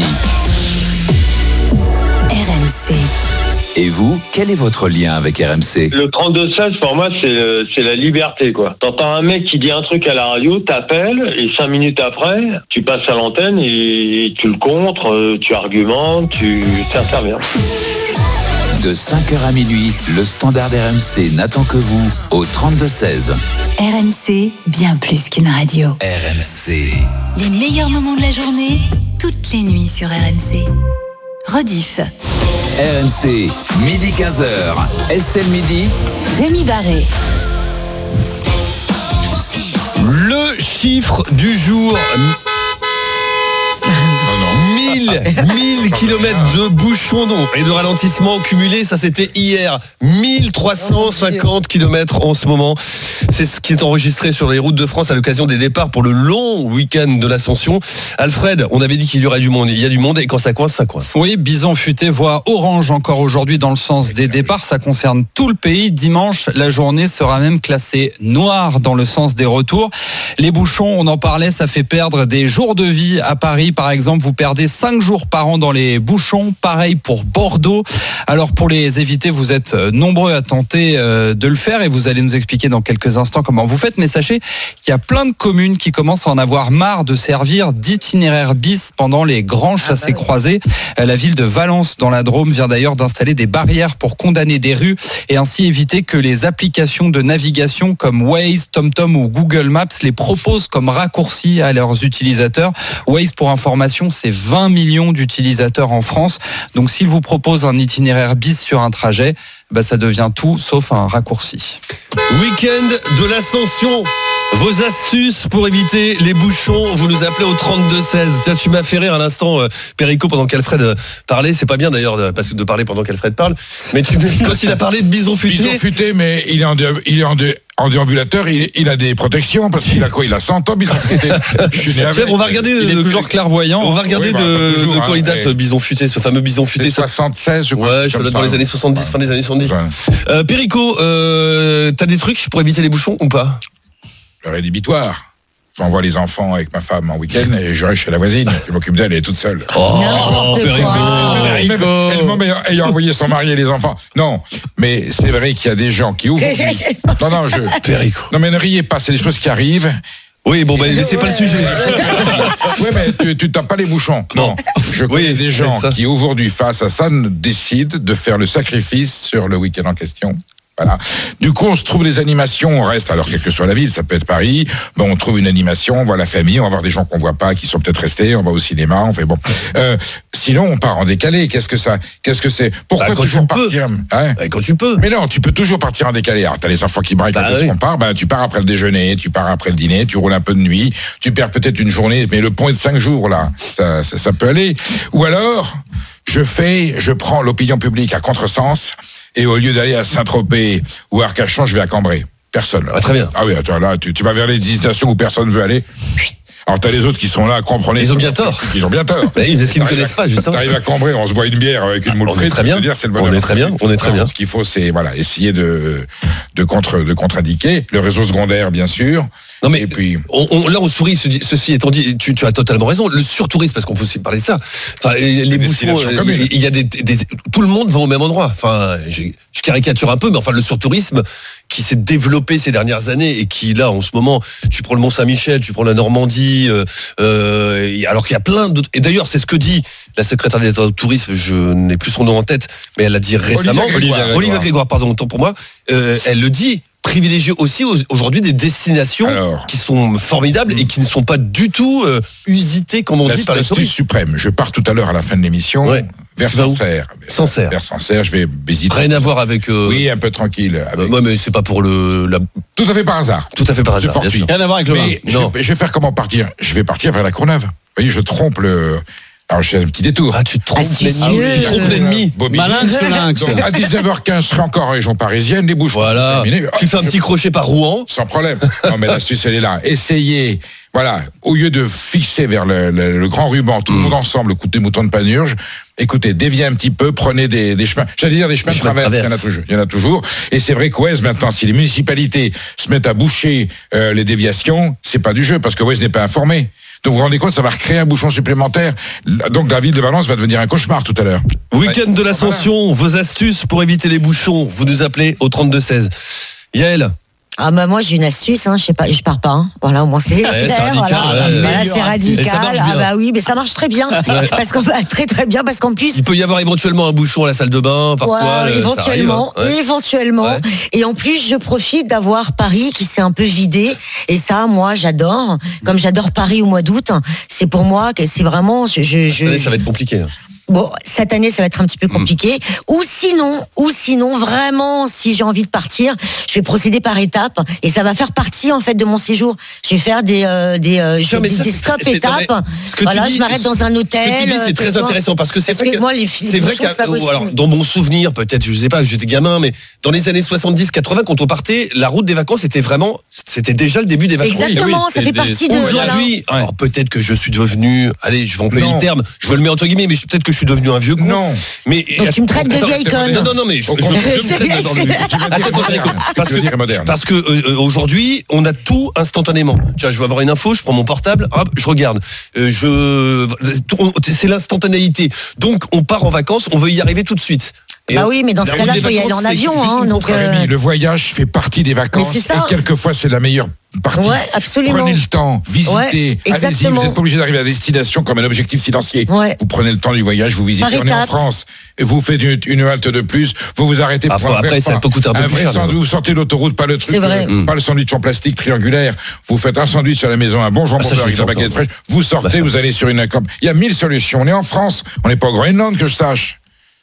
R M C. Et vous, quel est votre lien avec R M C? Le trente-deux seize, pour moi, c'est, le, c'est la liberté, quoi. T'entends un mec qui dit un truc à la radio, t'appelles, et cinq minutes après, tu passes à l'antenne et tu le contres, tu argumentes, tu t'interviens. De cinq heures à minuit, le standard R M C n'attend que vous au trente-deux seize. R M C, bien plus qu'une radio. R M C. Les meilleurs moments de la journée, toutes les nuits sur R M C. Rediff. R M C, midi quinze heures. Estelle Midi. Rémi Barré. Le chiffre du jour. mille kilomètres de bouchons et de ralentissements cumulés, ça c'était hier. mille trois cent cinquante kilomètres en ce moment. C'est ce qui est enregistré sur les routes de France à l'occasion des départs pour le long week-end de l'Ascension. Alfred, on avait dit qu'il y aurait du monde. Il y a du monde et quand ça coince, ça coince. Oui, Bison Futé voit orange encore aujourd'hui dans le sens des départs. Ça concerne tout le pays. Dimanche, la journée sera même classée noire dans le sens des retours. Les bouchons, on en parlait, ça fait perdre des jours de vie. À Paris, par exemple, vous perdez cinq jours par an dans les bouchons. Pareil pour Bordeaux. Alors pour les éviter, vous êtes nombreux à tenter de le faire et vous allez nous expliquer dans quelques instants comment vous faites. Mais sachez qu'il y a plein de communes qui commencent à en avoir marre de servir d'itinéraire bis pendant les grands chassés-croisés. La ville de Valence dans la Drôme vient d'ailleurs d'installer des barrières pour condamner des rues et ainsi éviter que les applications de navigation comme Waze, TomTom ou Google Maps les proposent comme raccourcis à leurs utilisateurs. Waze, pour information, c'est vingt millions d'utilisateurs en France. Donc s'il vous propose un itinéraire bis sur un trajet, bah ça devient tout sauf un raccourci. Week-end de l'Ascension. Vos astuces pour éviter les bouchons, vous nous appelez au trente-deux seize. Tiens, tu m'as fait rire à l'instant, euh, Perico, pendant qu'Alfred parlait. C'est pas bien d'ailleurs de, de parler pendant qu'Alfred parle. Mais tu, quand il a parlé de Bison Futé. Bison Futé, mais il est en, de, il est en, de, en déambulateur, il, il a des protections parce qu'il a quoi? Il a cent ans, Bison Futé. Je suis né avec. On va regarder. Il est de, toujours clairvoyant. On va regarder oui, bah, de, toujours, de quand hein, il date, ouais. Bison Futé, ce fameux Bison Futé. soixante-seize, je crois. Ouais, je suis dans les années soixante-dix, ouais. Fin des années soixante-dix. Ouais. Euh, Perico, euh, t'as des trucs pour éviter les bouchons ou pas? Le rédhibitoire. J'envoie les enfants avec ma femme en week-end et je reste chez la voisine. Je m'occupe d'elle, elle est toute seule. Oh, oh Perico, Perico. Elle-même ayant envoyé son mari et les enfants. Non, mais c'est vrai qu'il y a des gens qui ouvrent. Non, non, je. Perico. Non, mais ne riez pas, c'est des choses qui arrivent. Oui, bon, ben, bah, c'est pas le sujet. Oui, mais tu, tu tapes pas les bouchons. Non. Je connais oui, des gens qui, aujourd'hui, face à ça, décident de faire le sacrifice sur le week-end en question. Voilà. Du coup, on se trouve des animations, on reste, alors quelle que soit la ville, ça peut être Paris, bon, on trouve une animation, on voit la famille, on va voir des gens qu'on voit pas, qui sont peut-être restés, on va au cinéma, on fait bon. Euh, sinon, on part en décalé. Qu'est-ce que ça, qu'est-ce que c'est? Pourquoi bah, toujours partir hein bah, Quand tu peux. Mais non, tu peux toujours partir en décalé. Alors, t'as les enfants qui braquent, bah, quand oui. on part, bah, tu pars après le déjeuner, tu pars après le dîner, tu roules un peu de nuit, tu perds peut-être une journée, mais le pont est de cinq jours, là. Ça, ça, ça peut aller. Ou alors, je fais, je prends l'opinion publique à contresens, et au lieu d'aller à Saint-Tropez ou à Arcachon, je vais à Cambrai. Personne. Ah, très bien. Ah oui, attends, là, tu, tu vas vers les destinations où personne ne veut aller. Alors, t'as les autres qui sont là, comprenez. Ils ont bien tort. Ils ont bien tort. Mais c'est ce qu'ils ne connaissent pas, justement. T'arrives à Cambrai, on se boit une bière avec une moule frite. Très bien. Dire, c'est le on est très bien. On est très bien. Ce qu'il faut, c'est, voilà, essayer de, de contre, de contre-indiquer. Le réseau secondaire, bien sûr. Non mais et puis on, on, là on sourit. Ceci étant dit, tu, tu as totalement raison. Le surtourisme, parce qu'on peut aussi parler de ça. Enfin, les bouchons, il, il y a des, des, tout le monde va au même endroit. Enfin, je, je caricature un peu, mais enfin le surtourisme qui s'est développé ces dernières années et qui là en ce moment, tu prends le Mont Saint-Michel, tu prends la Normandie, euh, euh, alors qu'il y a plein d'autres. Et d'ailleurs, c'est ce que dit la secrétaire d'État du tourisme. Je n'ai plus son nom en tête, mais elle l'a dit récemment. Olivia Grégoire, Olivia Grégoire pardon, autant pour moi. Euh, elle le dit. Privilégier aussi aujourd'hui des destinations alors, qui sont formidables mmh. et qui ne sont pas du tout euh, usitées, comme on la, dit, par les touristes. Suprême. Je pars tout à l'heure à la fin de l'émission ouais. vers Sancerre. Sancerre. Vers Sancerre, je vais visiter. Rien à voir avec. Euh... Oui, un peu tranquille. Avec... Euh, ouais, mais c'est pas pour le. La... Tout à fait par hasard. Tout à fait par hasard. Rien à voir avec le. Mais je, je vais faire comment partir? Je vais partir vers la Courneuve. Vous voyez, je trompe le. Alors je fais un petit détour. Ah, tu te trompes Astucieux. l'ennemi. Tu te trompes l'ennemi. Malinx, lynx. Donc à dix-neuf heures quinze, je serai encore en région parisienne, les bouchons. Voilà. Tu fais un petit crochet par Rouen. Sans problème. Non, mais l'astuce, elle est là. Essayez, voilà, au lieu de fixer vers le, le, le grand ruban, tout le monde ensemble, le coup des moutons de Panurge, écoutez, déviez un petit peu, prenez des, des chemins, j'allais dire des chemins de travers, il y en a toujours. Il y en a toujours. Et c'est vrai qu'Ouest, maintenant, si les municipalités se mettent à boucher euh, les déviations, c'est pas du jeu, parce que Ouest n'est pas informé. Donc vous vous rendez compte, ça va recréer un bouchon supplémentaire. Donc la ville de Valence va devenir un cauchemar tout à l'heure. Week-end de l'Ascension, vos astuces pour éviter les bouchons, vous nous appelez au trente-deux seize. Yael? Ah bah moi j'ai une astuce, hein, je sais pas, je pars pas. Hein. Voilà, au moins c'est ouais, clair. C'est radical, voilà, ouais, voilà, c'est radical. Ah bah oui, mais ça marche très bien, ouais. parce qu'on va très très bien, parce qu'en plus il peut y avoir éventuellement un bouchon à la salle de bain, parfois. Voilà, éventuellement, arrive, hein. ouais. éventuellement. Ouais. Et en plus, je profite d'avoir Paris qui s'est un peu vidé. Et ça, moi, j'adore. Comme j'adore Paris au mois d'août, c'est pour moi que c'est vraiment. Je, je, Cette année, ça va être compliqué. Hein. Bon, cette année, ça va être un petit peu compliqué. Mmh. Ou sinon, ou sinon, vraiment, si j'ai envie de partir, je vais procéder par étapes. Et ça va faire partie, en fait, de mon séjour. Je vais faire des, euh, des, euh, non, des, ça, des stop c'est, étapes. C'est, voilà, dis, je m'arrête dans un hôtel. Ce que tu dis, c'est très intéressant parce que c'est parce vrai que, moi, les, c'est les vrai qu'à, alors, dans mon souvenir, peut-être, je sais pas, j'étais gamin, mais dans les années soixante-dix quatre-vingts, quand on partait, la route des vacances, c'était vraiment, c'était déjà le début des vacances. Exactement, oui, ça fait partie de. Aujourd'hui, voilà. Alors peut-être que je suis devenu, allez, je vais employer le terme, je le mets entre guillemets, mais peut-être que je suis devenu un vieux con. Non. Mais donc tu me traites de vieille conne. Non, non, non, mais je, je, je, je me traite dans le parce que parce que euh, aujourd'hui, on a tout instantanément. Tu vois, je veux avoir une info, je prends mon portable, hop, je regarde. Euh, je, c'est l'instantanéité. Donc, on part en vacances, on veut y arriver tout de suite. Et bah oui, mais dans ce cas-là, il faut y aller en avion. Hein, donc euh... Le voyage fait partie des vacances. Et quelquefois, c'est la meilleure partie. Ouais, absolument. Prenez le temps, visitez, ouais, allez-y. Vous n'êtes pas obligé d'arriver à destination comme un objectif financier. Ouais. Vous prenez le temps du voyage, vous visitez. On est en France. Et vous faites une, une halte de plus, vous vous arrêtez pour ah, après, ça peut coûter un peu un plus cher. Sandwich, vous sortez l'autoroute, pas le truc, euh, pas le sandwich en plastique triangulaire. Vous faites un sandwich à la maison, un bon jambon beurre avec la baguette fraîche. Vous sortez, vous allez sur une camp. Il y a mille solutions. On est en France, on n'est pas au Groenland, que je sache.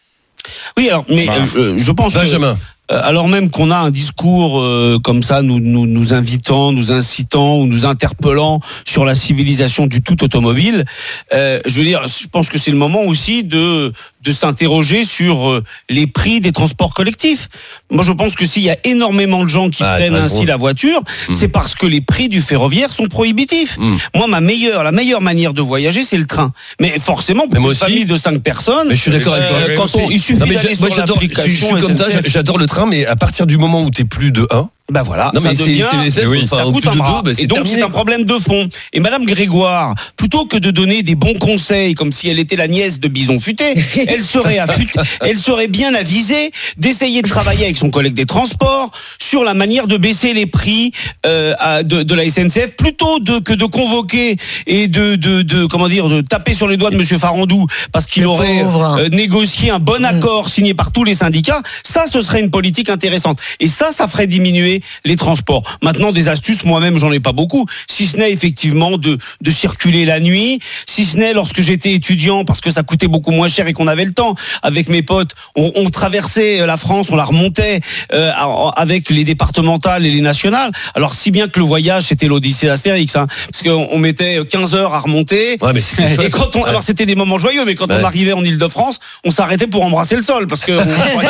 Oui, alors, mais bah, euh, je pense Benjamin. que, euh, alors même qu'on a un discours euh, comme ça, nous, nous, nous invitant, nous incitant ou nous interpellant sur la civilisation du tout automobile, euh, je veux dire, je pense que c'est le moment aussi de de s'interroger sur euh, les prix des transports collectifs. Moi, je pense que s'il y a énormément de gens qui ah, prennent ainsi la voiture, mmh. c'est parce que les prix du ferroviaire sont prohibitifs. Mmh. Moi, ma meilleure, la meilleure manière de voyager, c'est le train. Mais forcément, pour une famille de cinq personnes, mais je suis d'accord avec toi. Euh, quand on, il suffit non, d'aller sur moi, j'adore, l'application. Je suis comme ça, j'adore le train, mais à partir du moment où t'es plus de un. Ben voilà, non, mais ça, c'est, devient, c'est, c'est, oui, ça enfin, coûte un bras. Deux, bah, et donc terminé, c'est un problème de fond. Et Madame Grégoire, plutôt que de donner des bons conseils comme si elle était la nièce de Bison Futé, elle serait affûtée, elle serait bien avisée d'essayer de travailler avec son collègue des transports sur la manière de baisser les prix euh, à, de, de la S N C F, plutôt de, que de convoquer et de, de, de comment dire de taper sur les doigts de Monsieur Farandou parce qu'il Le aurait euh, négocié un bon accord signé par tous les syndicats. Ça, ce serait une politique intéressante. Et ça, ça ferait diminuer les transports. Maintenant, des astuces, moi-même, j'en ai pas beaucoup. Si ce n'est effectivement de, de circuler la nuit, si ce n'est lorsque j'étais étudiant, parce que ça coûtait beaucoup moins cher et qu'on avait le temps. Avec mes potes, on, on traversait la France, on la remontait euh, avec les départementales et les nationales. Alors, si bien que le voyage, c'était l'Odyssée Astérix, hein, parce qu'on on mettait quinze heures à remonter. Ouais, mais c'était et quand on, ouais. Alors, c'était des moments joyeux, mais quand ouais. on arrivait en Île-de-France, on s'arrêtait pour embrasser le sol, parce qu'on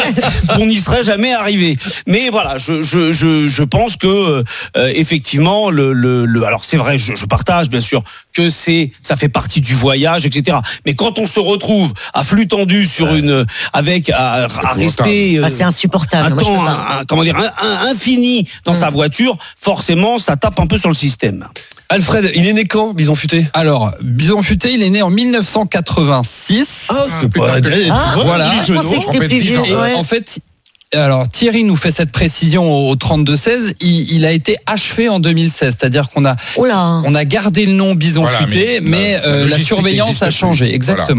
on n'y serait jamais arrivé. Mais voilà, je, je, je, je pense que euh, effectivement le, le, le alors c'est vrai, je, je partage bien sûr que c'est ça fait partie du voyage, et cetera. Mais quand on se retrouve à flux tendu sur ouais. une avec à, à rester euh, ah, c'est insupportable. Un Moi, temps un, un, comment dire un, un, infini dans mmh. sa voiture, forcément ça tape un peu sur le système. Alfred, il est né quand, Bison Futé? Alors, Bison Futé, il est né en mille neuf cent quatre-vingt-six. Ah, c'est pas ah, voilà. Je pensais que c'était plus vieux. Ouais. En fait. Alors Thierry nous fait cette précision au trente-deux seize, il, il a été achevé en deux mille seize, c'est-à-dire qu'on a, Oula. on a gardé le nom Bison voilà, Futé, mais, mais euh, la, la surveillance a changé, plus. Exactement.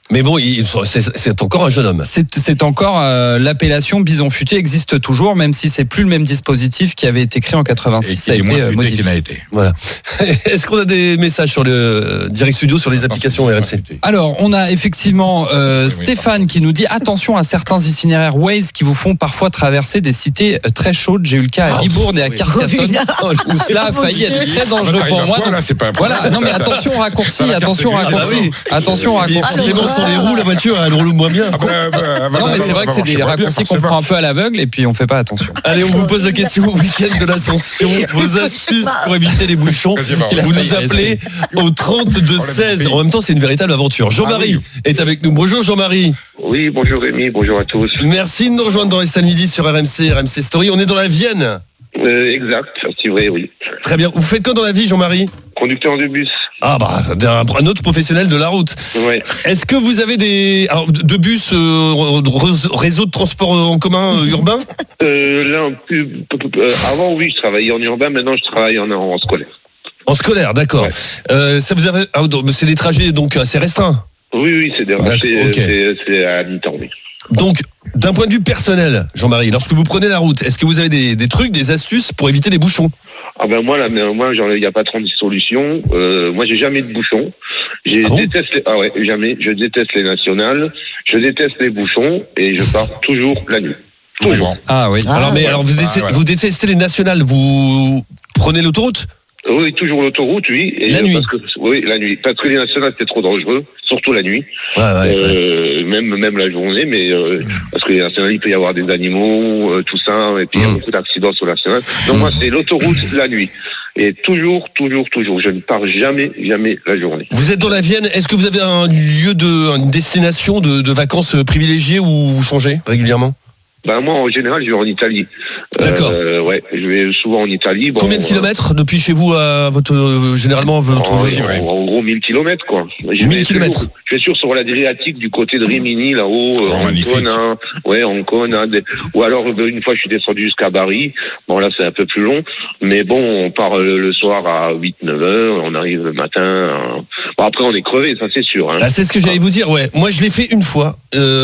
Mais bon, il, c'est, c'est encore un jeune homme. C'est, c'est encore euh, l'appellation bison futé existe toujours, même si c'est plus le même dispositif qui avait été créé en quatre-vingt-six. Et qui est moins futé qu'il n'a été. Voilà. Est-ce qu'on a des messages sur le Direct Studio sur les applications R M C? Alors, on a effectivement euh, Stéphane qui nous dit attention à certains itinéraires Waze qui vous font parfois traverser des cités très chaudes. J'ai eu le cas à Libourne et à Carcassonne où cela a failli être très dangereux pour moi. Là, c'est pas voilà, non mais attention au raccourci, attention au raccourci, attention au raccourci. Sur les roues, la voiture, elle roule moins bien. Ah bah, bah, bah, non, mais c'est vrai que c'est des raccourcis qu'on prend un peu à l'aveugle et puis on fait pas attention. Allez, on vous pose la question au week-end de l'Ascension. Vos astuces pour éviter les bouchons. Vous nous appelez au trente-deux seize. En même temps, c'est une véritable aventure. Jean-Marie est avec nous. Bonjour Jean-Marie. Oui, bonjour Rémi, bonjour à tous. Merci de nous rejoindre dans Estelle Midi sur R M C, R M C Story. On est dans la Vienne. Euh, exact, c'est vrai, oui. Très bien. Vous faites quoi dans la vie, Jean-Marie? Conducteur de bus. Ah bah, un autre professionnel de la route. Ouais. Est-ce que vous avez des alors, de bus, euh, réseau de transport en commun euh, urbain? euh, Là, plus, euh, avant, oui, je travaillais en urbain. Maintenant, je travaille en, en scolaire. En scolaire, d'accord. Ouais. Euh, ça vous avez, ah, c'est des trajets donc assez restreints. Oui, oui, c'est des c'est, okay. c'est, c'est à mi-temps, oui. Donc, d'un point de vue personnel, Jean-Marie, lorsque vous prenez la route, est-ce que vous avez des, des trucs, des astuces pour éviter les bouchons? Ah ben moi, là, moi, il n'y a pas trente solutions. Euh, moi, j'ai jamais de bouchons. Je ah bon déteste les, ah ouais, jamais. Je déteste les nationales. Je déteste les bouchons et je pars toujours la nuit. Toujours. Ah oui. Ah, alors, mais ouais. alors vous, détestez, ah, ouais. vous détestez les nationales. Vous prenez l'autoroute? Oui, toujours l'autoroute, oui. Et la euh, nuit. Parce que, oui, la nuit. Parce que les nationales, c'est trop dangereux, surtout la nuit. Ouais, ouais, euh, ouais. Même, même la journée, mais euh, parce que les nationales, il peut y avoir des animaux, euh, tout ça, et puis il mmh. y a beaucoup d'accidents sur la nationale. Donc mmh. moi, c'est l'autoroute la nuit. Et toujours, toujours, toujours. Je ne pars jamais, jamais la journée. Vous êtes dans la Vienne. Est-ce que vous avez un lieu de, une destination de, de vacances privilégiée où vous changez régulièrement? Ben moi, en général, je vais en Italie. D'accord. Euh, ouais, je vais souvent en Italie. Bon, combien de kilomètres euh, depuis chez vous à votre euh, généralement votre en, en, en gros mille kilomètres quoi. mille kilomètres. Je vais sûr sur l'Adriatique du côté de Rimini là-haut, oh, en Ancona, ouais, Ancona, des... ou alors une fois je suis descendu jusqu'à Bari. Bon là c'est un peu plus long, mais bon on part le, le soir à huit neuf heures, on arrive le matin. À... Bon après on est crevé, ça c'est sûr. Hein. Ah, c'est ce que j'allais ah. vous dire, ouais. Moi je l'ai fait une fois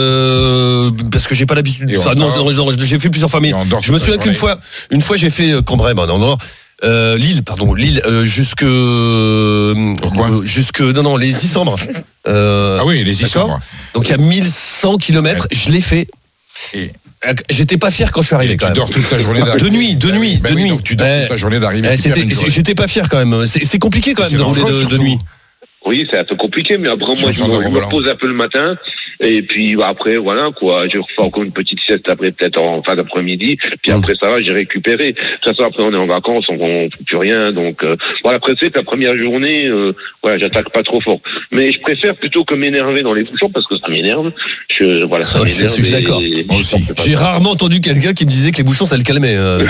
euh, parce que j'ai pas l'habitude. Enfin, non, j'ai fait plusieurs fois, mais je me souviens qu'une fois, une fois j'ai fait Cambrai, ben non, non, euh, Lille, pardon, Lille, euh, jusque, euh, jusque, non, non, les Issambres. Euh, ah oui, les Issambres. Donc il y a mille cent kilomètres, ouais. Je l'ai fait. Et j'étais pas fier quand je suis arrivé. Et quand tu même. dors toute la journée d'arrivée. De nuit, de nuit, ben de oui, nuit. Donc tu dors toute la journée d'arrivée. Eh, j'étais pas fier quand même. C'est, c'est compliqué quand même de rouler de, de nuit. Oui, c'est un peu compliqué, mais après moi je, je me repose un peu le matin. Et puis bah, après, voilà, quoi, je refais encore une petite sieste après, peut-être en fin d'après-midi. Puis mmh. après ça va, j'ai récupéré. De toute façon, après on est en vacances, on ne fait plus rien. Donc euh, voilà, après c'est la première journée, euh, voilà, j'attaque pas trop fort. Mais je préfère plutôt que m'énerver dans les bouchons parce que ça m'énerve. Je, voilà, ça ouais, m'énerve. Je suis d'accord. Et, moi aussi. J'ai rarement entendu quelqu'un qui me disait que les bouchons ça le calmait. Euh.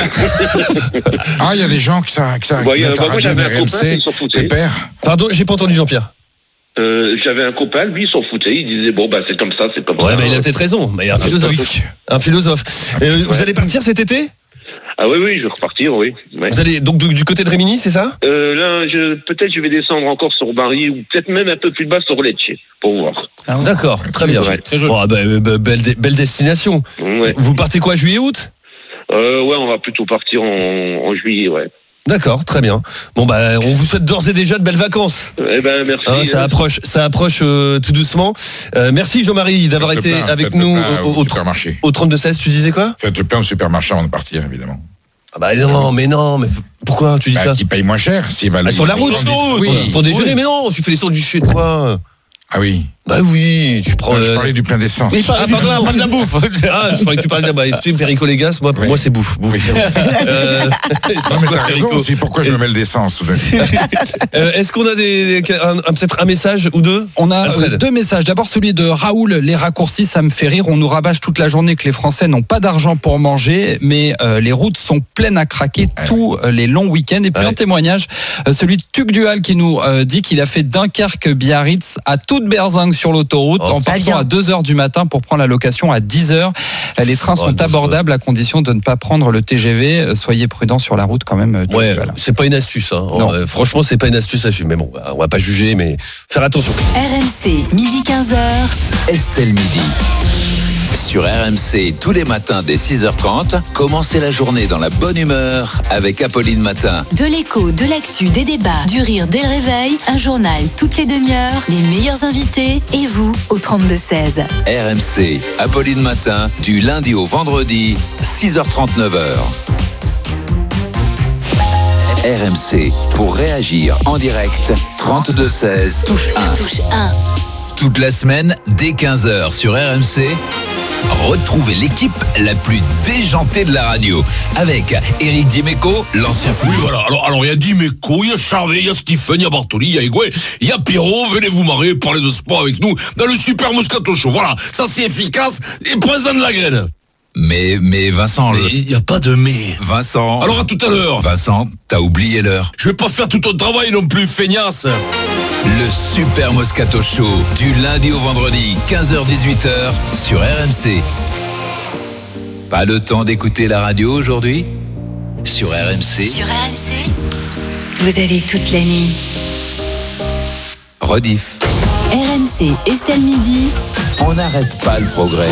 Ah, il y a des gens qui ça, qui ça. Bah, qui bah, moi j'avais un copain qui s'en foutait. Pardon, j'ai pas entendu Jean-Pierre. Euh, j'avais un copain, lui, il s'en foutait. Il disait bon bah c'est comme ça, c'est comme ouais, ça. Ouais, bah, il a peut-être raison. Mais un philosophe. Un philosophe. Euh, ouais. Vous allez partir cet été? Ah oui, oui, je vais repartir, oui. Ouais. Vous allez donc du, du côté de Rimini, c'est ça? euh, Là, je, peut-être je vais descendre encore sur Bari ou peut-être même un peu plus bas sur Lecce pour voir. Ah, d'accord, très bien. Ouais. Très joli. Bon, bah, bah, belle, belle destination. Ouais. Vous partez quoi, juillet-août? euh, Ouais, on va plutôt partir en, en juillet, ouais. D'accord, très bien. Bon bah on vous souhaite d'ores et déjà de belles vacances. Eh ben merci. Hein, ça approche, ça approche euh, tout doucement. Euh, merci Jean-Marie d'avoir été plein, avec nous au, au, au supermarché. Au trente-deux seize, tu disais quoi? Faites le plein au supermarché avant de partir, évidemment. Ah bah non, mais non, mais pourquoi tu dis bah, ça? Qui paye moins cher, s'il va. Ah, sur la route, oui. Pour déjeuner, oui. Mais non, tu fais les sorties chez toi. Ah oui. Bah oui, tu prends. Non, je parlais du plein d'essence. Mais ah, pardon, on parle de la bouffe. Ah, je croyais que tu parlais de la bouffe. Tu sais, Perico Légas, moi, pour oui. moi, c'est bouffe. bouffe. euh, non, mais t'as raison aussi. Pourquoi je me mêle d'essence? euh, Est-ce qu'on a des, un, un, peut-être un message ou deux? On a euh, deux messages. D'abord, celui de Raoul. Les raccourcis, ça me fait rire. On nous rabâche toute la journée que les Français n'ont pas d'argent pour manger, mais euh, les routes sont pleines à craquer ouais. tous les longs week-ends. Et puis ouais. un témoignage, euh, celui de Tuc Duhal qui nous euh, dit qu'il a fait Dunkerque-Biarritz à toute berzingue dingue sur l'autoroute Oh, en c'est pas partant bien. à deux heures du matin pour prendre la location à dix heures. Les trains Oh, sont non, abordables à condition de ne pas prendre le T G V. Soyez prudents sur la route quand même. du Ouais, Val. c'est pas une astuce. Hein. Non. Euh, franchement, c'est pas une astuce à suivre. Mais bon, on va pas juger, mais faire attention. R M C, midi quinze heures. Estelle Midi. Sur R M C, tous les matins dès six heures trente, commencez la journée dans la bonne humeur avec Apolline Matin. De l'écho, de l'actu, des débats, du rire dès le réveil, un journal toutes les demi-heures, les meilleurs invités et vous au trente-deux seize. R M C, Apolline Matin, du lundi au vendredi, six heures trente, neuf heures. R M C, pour réagir en direct, trente-deux seize, touche un. Touche un. Toute la semaine, dès quinze heures sur R M C, retrouvez l'équipe la plus déjantée de la radio. Avec Éric Dimeco, l'ancien fou. Oui, voilà. Alors, alors, il y a Dimeco, il y a Charvet, il y a Stephen, il y a Bartoli, il y a Higuain, il y a Pierrot. Venez vous marrer, parler de sport avec nous dans le Super Moscato Show. Voilà. Ça, c'est efficace et présent de la graine. Mais, mais Vincent... Il n'y a pas de mais. Vincent... Alors, à tout à l'heure. Vincent, t'as oublié l'heure. Je vais pas faire tout ton travail non plus, feignasse. Le Super Moscato Show, du lundi au vendredi, quinze heures dix-huit heures, sur R M C. Pas le temps d'écouter la radio aujourd'hui ? Sur R M C. Sur R M C, vous avez toute la nuit. Rediff. R M C, Estelle Midi. On n'arrête pas le progrès.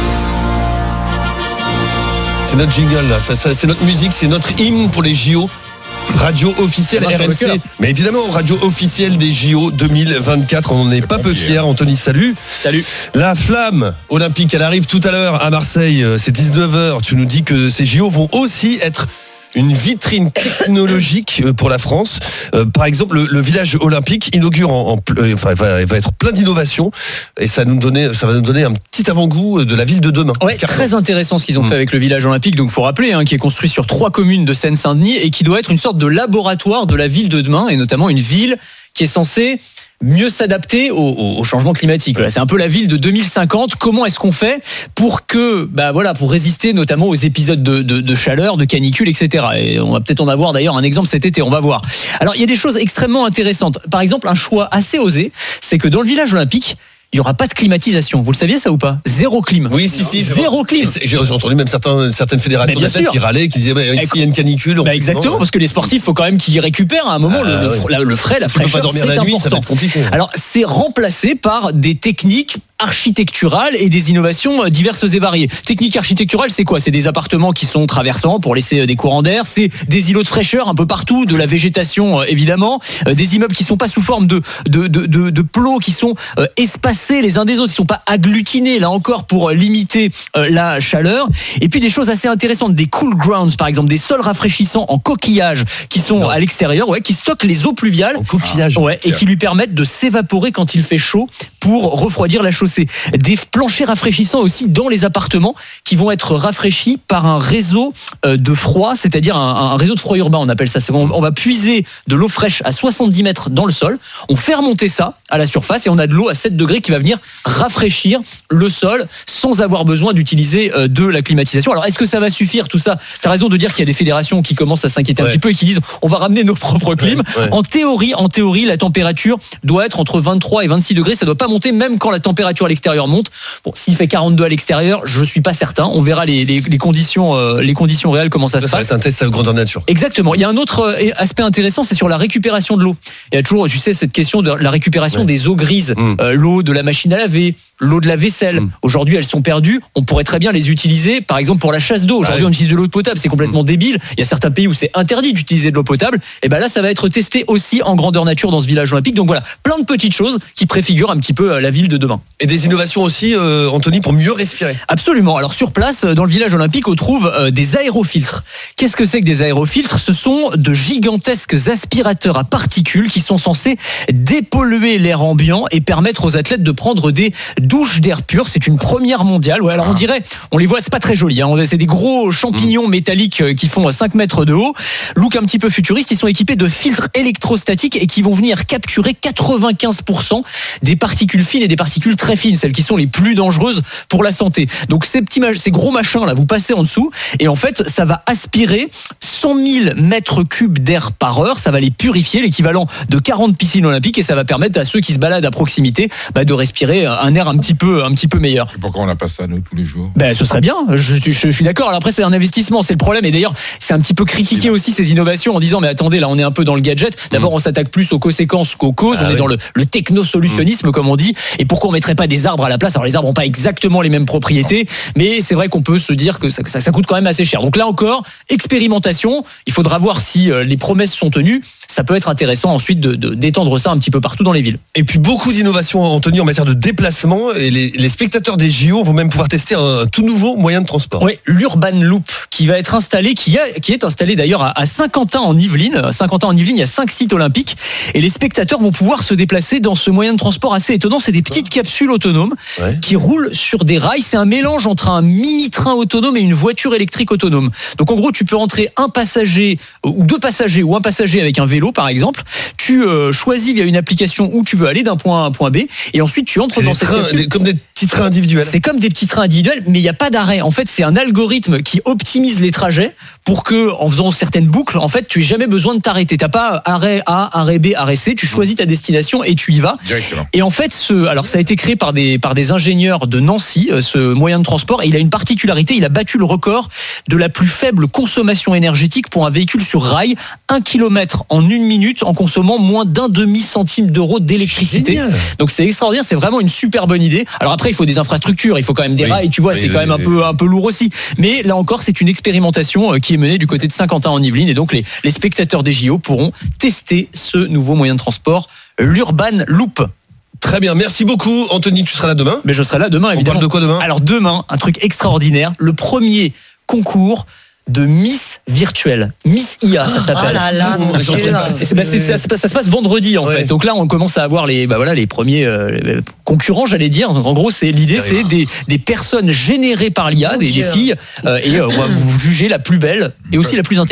C'est notre jingle là, ça, ça, c'est notre musique, c'est notre hymne pour les J O. Radio officielle R M C. Mais évidemment, radio officielle des J O deux mille vingt-quatre. On n'en est pas peu fiers. Anthony, salut. Salut. La flamme olympique, elle arrive tout à l'heure à Marseille. C'est dix-neuf heures. Tu nous dis que ces J O vont aussi être une vitrine technologique pour la France. Euh, par exemple, le, le village olympique inaugure en, en euh, enfin, va, va être plein d'innovations et ça, nous donner, ça va nous donner un petit avant-goût de la ville de demain. Ouais, très intéressant ce qu'ils ont mmh. fait avec le village olympique. Donc, faut rappeler, hein, qui est construit sur trois communes de Seine-Saint-Denis et qui doit être une sorte de laboratoire de la ville de demain et notamment une ville qui est censée mieux s'adapter au, au, au changement climatique. Voilà, c'est un peu la ville de deux mille cinquante. Comment est-ce qu'on fait pour que, bah voilà, pour résister notamment aux épisodes de, de, de chaleur, de canicule, et cetera. Et on va peut-être en avoir d'ailleurs un exemple cet été. On va voir. Alors, il y a des choses extrêmement intéressantes. Par exemple, un choix assez osé, c'est que dans le village olympique, il n'y aura pas de climatisation. Vous le saviez ça ou pas ? Zéro clim. Oui, si, si. Zéro clim. J'ai entendu même certains, certaines fédérations d'athlètes qui râlaient, qui disaient bah, ici il y a une canicule. Bah exactement, non, parce que les sportifs, il faut quand même qu'ils récupèrent à un moment ah, le, ouais. le, le frais, la fraîcheur. Tu peux pas dormir la nuit, ça va être compliqué. Alors, c'est remplacé par des techniques architecturales et des innovations diverses et variées. Technique architecturale, c'est quoi ? C'est des appartements qui sont traversants pour laisser des courants d'air, c'est des îlots de fraîcheur un peu partout, de la végétation évidemment, des immeubles qui sont pas sous forme de, de, de, de, de plots, qui sont espacés les uns des autres, qui sont pas agglutinés là encore pour limiter la chaleur. Et puis des choses assez intéressantes, des cool grounds par exemple, des sols rafraîchissants en coquillage qui sont non. à l'extérieur, ouais, qui stockent les eaux pluviales, en coquillage, ouais, et qui lui permettent de s'évaporer quand il fait chaud pour refroidir la chaussée. Des planchers rafraîchissants aussi dans les appartements qui vont être rafraîchis par un réseau de froid, c'est-à-dire un, un réseau de froid urbain, on appelle ça. C'est bon, on va puiser de l'eau fraîche à soixante-dix mètres dans le sol, on fait remonter ça à la surface et on a de l'eau à sept degrés qui va venir rafraîchir le sol sans avoir besoin d'utiliser de la climatisation. Alors est-ce que ça va suffire tout ça ? Tu as raison de dire qu'il y a des fédérations qui commencent à s'inquiéter ouais. un petit peu et qui disent on va ramener nos propres clims. Ouais, ouais. En théorie, en théorie, la température doit être entre vingt-trois et vingt-six degrés, ça ne doit pas monter même quand la température à l'extérieur monte. Bon, s'il fait quarante-deux à l'extérieur, je suis pas certain. On verra les, les, les conditions, euh, les conditions réelles, comment ça, ça se passe. C'est un test à grandeur nature. Exactement. Il y a un autre euh, aspect intéressant, c'est sur la récupération de l'eau. Il y a toujours, tu sais, cette question de la récupération ouais. des eaux grises, mmh. euh, l'eau de la machine à laver, l'eau de la vaisselle. Mmh. Aujourd'hui, elles sont perdues. On pourrait très bien les utiliser, par exemple, pour la chasse d'eau. Aujourd'hui, ah oui. on utilise de l'eau potable. C'est complètement mmh. débile. Il y a certains pays où c'est interdit d'utiliser de l'eau potable. Et ben là, ça va être testé aussi en grandeur nature dans ce village olympique. Donc voilà, plein de petites choses qui préfigurent un petit peu la ville de demain. Et des innovations aussi, euh, Anthony, pour mieux respirer. Absolument. Alors sur place, dans le village olympique, on trouve euh, des aérofiltres. Qu'est-ce que c'est que des aérofiltres ? Ce sont de gigantesques aspirateurs à particules qui sont censés dépolluer l'air ambiant et permettre aux athlètes de prendre des douches d'air pur. C'est une première mondiale. Ouais, alors on dirait, on les voit, c'est pas très joli. Hein. C'est des gros champignons mmh. métalliques qui font cinq mètres de haut. Look un petit peu futuriste. Ils sont équipés de filtres électrostatiques et qui vont venir capturer quatre-vingt-quinze pour cent des particules fines et des particules très fines, celles qui sont les plus dangereuses pour la santé. Donc ces petits, ces gros machins là, vous passez en dessous et en fait, ça va aspirer cent mille mètres cubes d'air par heure. Ça va les purifier, l'équivalent de quarante piscines olympiques, et ça va permettre à ceux qui se baladent à proximité bah, de respirer un air un petit peu, un petit peu meilleur. Et pourquoi on n'a pas ça, nous, tous les jours? Ben, ce serait bien, je, je, je suis d'accord. Alors après, c'est un investissement, c'est le problème. Et d'ailleurs, c'est un petit peu critiqué aussi ces innovations en disant, mais attendez, là, on est un peu dans le gadget. D'abord, on s'attaque plus aux conséquences qu'aux causes. Ah, on oui. est dans le, le technosolutionnisme, mmh. comme on dit. Et pourquoi on mettrait pas des arbres à la place? Alors, les arbres n'ont pas exactement les mêmes propriétés, mais c'est vrai qu'on peut se dire que ça, ça, ça coûte quand même assez cher. Donc là encore, expérimentation. Il faudra voir si euh, les promesses sont tenues. Ça peut être intéressant ensuite de, de, d'étendre ça un petit peu partout dans les villes. Et puis beaucoup d'innovations, Anthony, en matière de déplacement. Et les, les spectateurs des J O vont même pouvoir tester un, un tout nouveau moyen de transport. Oui, l'Urban Loop qui va être installé, qui, a, qui est installé d'ailleurs à, à Saint-Quentin en Yvelines. À Saint-Quentin en Yvelines, il y a cinq sites olympiques. Et les spectateurs vont pouvoir se déplacer dans ce moyen de transport assez étonnant. C'est des petites capsules autonomes ouais. qui roulent sur des rails. C'est un mélange entre un mini-train autonome et une voiture électrique autonome. Donc en gros, tu peux entrer un passager ou deux passagers ou un passager avec un vélo par exemple. Tu euh, choisis via une application où tu veux aller d'un point A à un point B et ensuite tu entres c'est dans des cette trains, capsule. Des, comme des petits trains individuels. C'est comme des petits trains individuels, mais il n'y a pas d'arrêt. En fait, c'est un algorithme qui optimise les trajets pour que, en faisant certaines boucles, en fait, tu aies jamais besoin de t'arrêter. T'as pas arrêt A, arrêt B, arrêt C. Tu choisis ta destination et tu y vas. Directement. Et en fait, ce, alors ça a été créé par des par des ingénieurs de Nancy, ce moyen de transport. Et il a une particularité. Il a battu le record de la plus faible consommation énergétique pour un véhicule sur rail, un kilomètre en une minute, en consommant moins d'un demi centime d'euro d'électricité. Génial. Donc c'est extraordinaire. C'est vraiment une super bonne idée. Alors après, il faut des infrastructures, il faut quand même des oui. rails. Tu vois, oui, c'est oui, quand même oui, un peu un peu lourd aussi. Mais là encore, c'est une expérimentation qui est menée du côté de Saint-Quentin en Yvelines. Et donc les les spectateurs des J O pourront tester ce nouveau moyen de transport, l'Urban Loop. Très bien, merci beaucoup Anthony, tu seras là demain. Mais je serai là demain évidemment. On parle de quoi demain? Alors demain, un truc extraordinaire, le premier concours de Miss virtuelle, Miss I A, ça s'appelle. Oh là là, mon Dieu. C'est, c'est, c'est, ça, ça, ça se passe vendredi en ouais. fait. Donc là, on commence à avoir les, bah voilà, les premiers euh, concurrents, j'allais dire. Donc en gros, c'est l'idée, c'est des, des personnes générées par l'I A, des, des filles, euh, et euh, on va vous juger la plus belle et aussi la plus intelligente.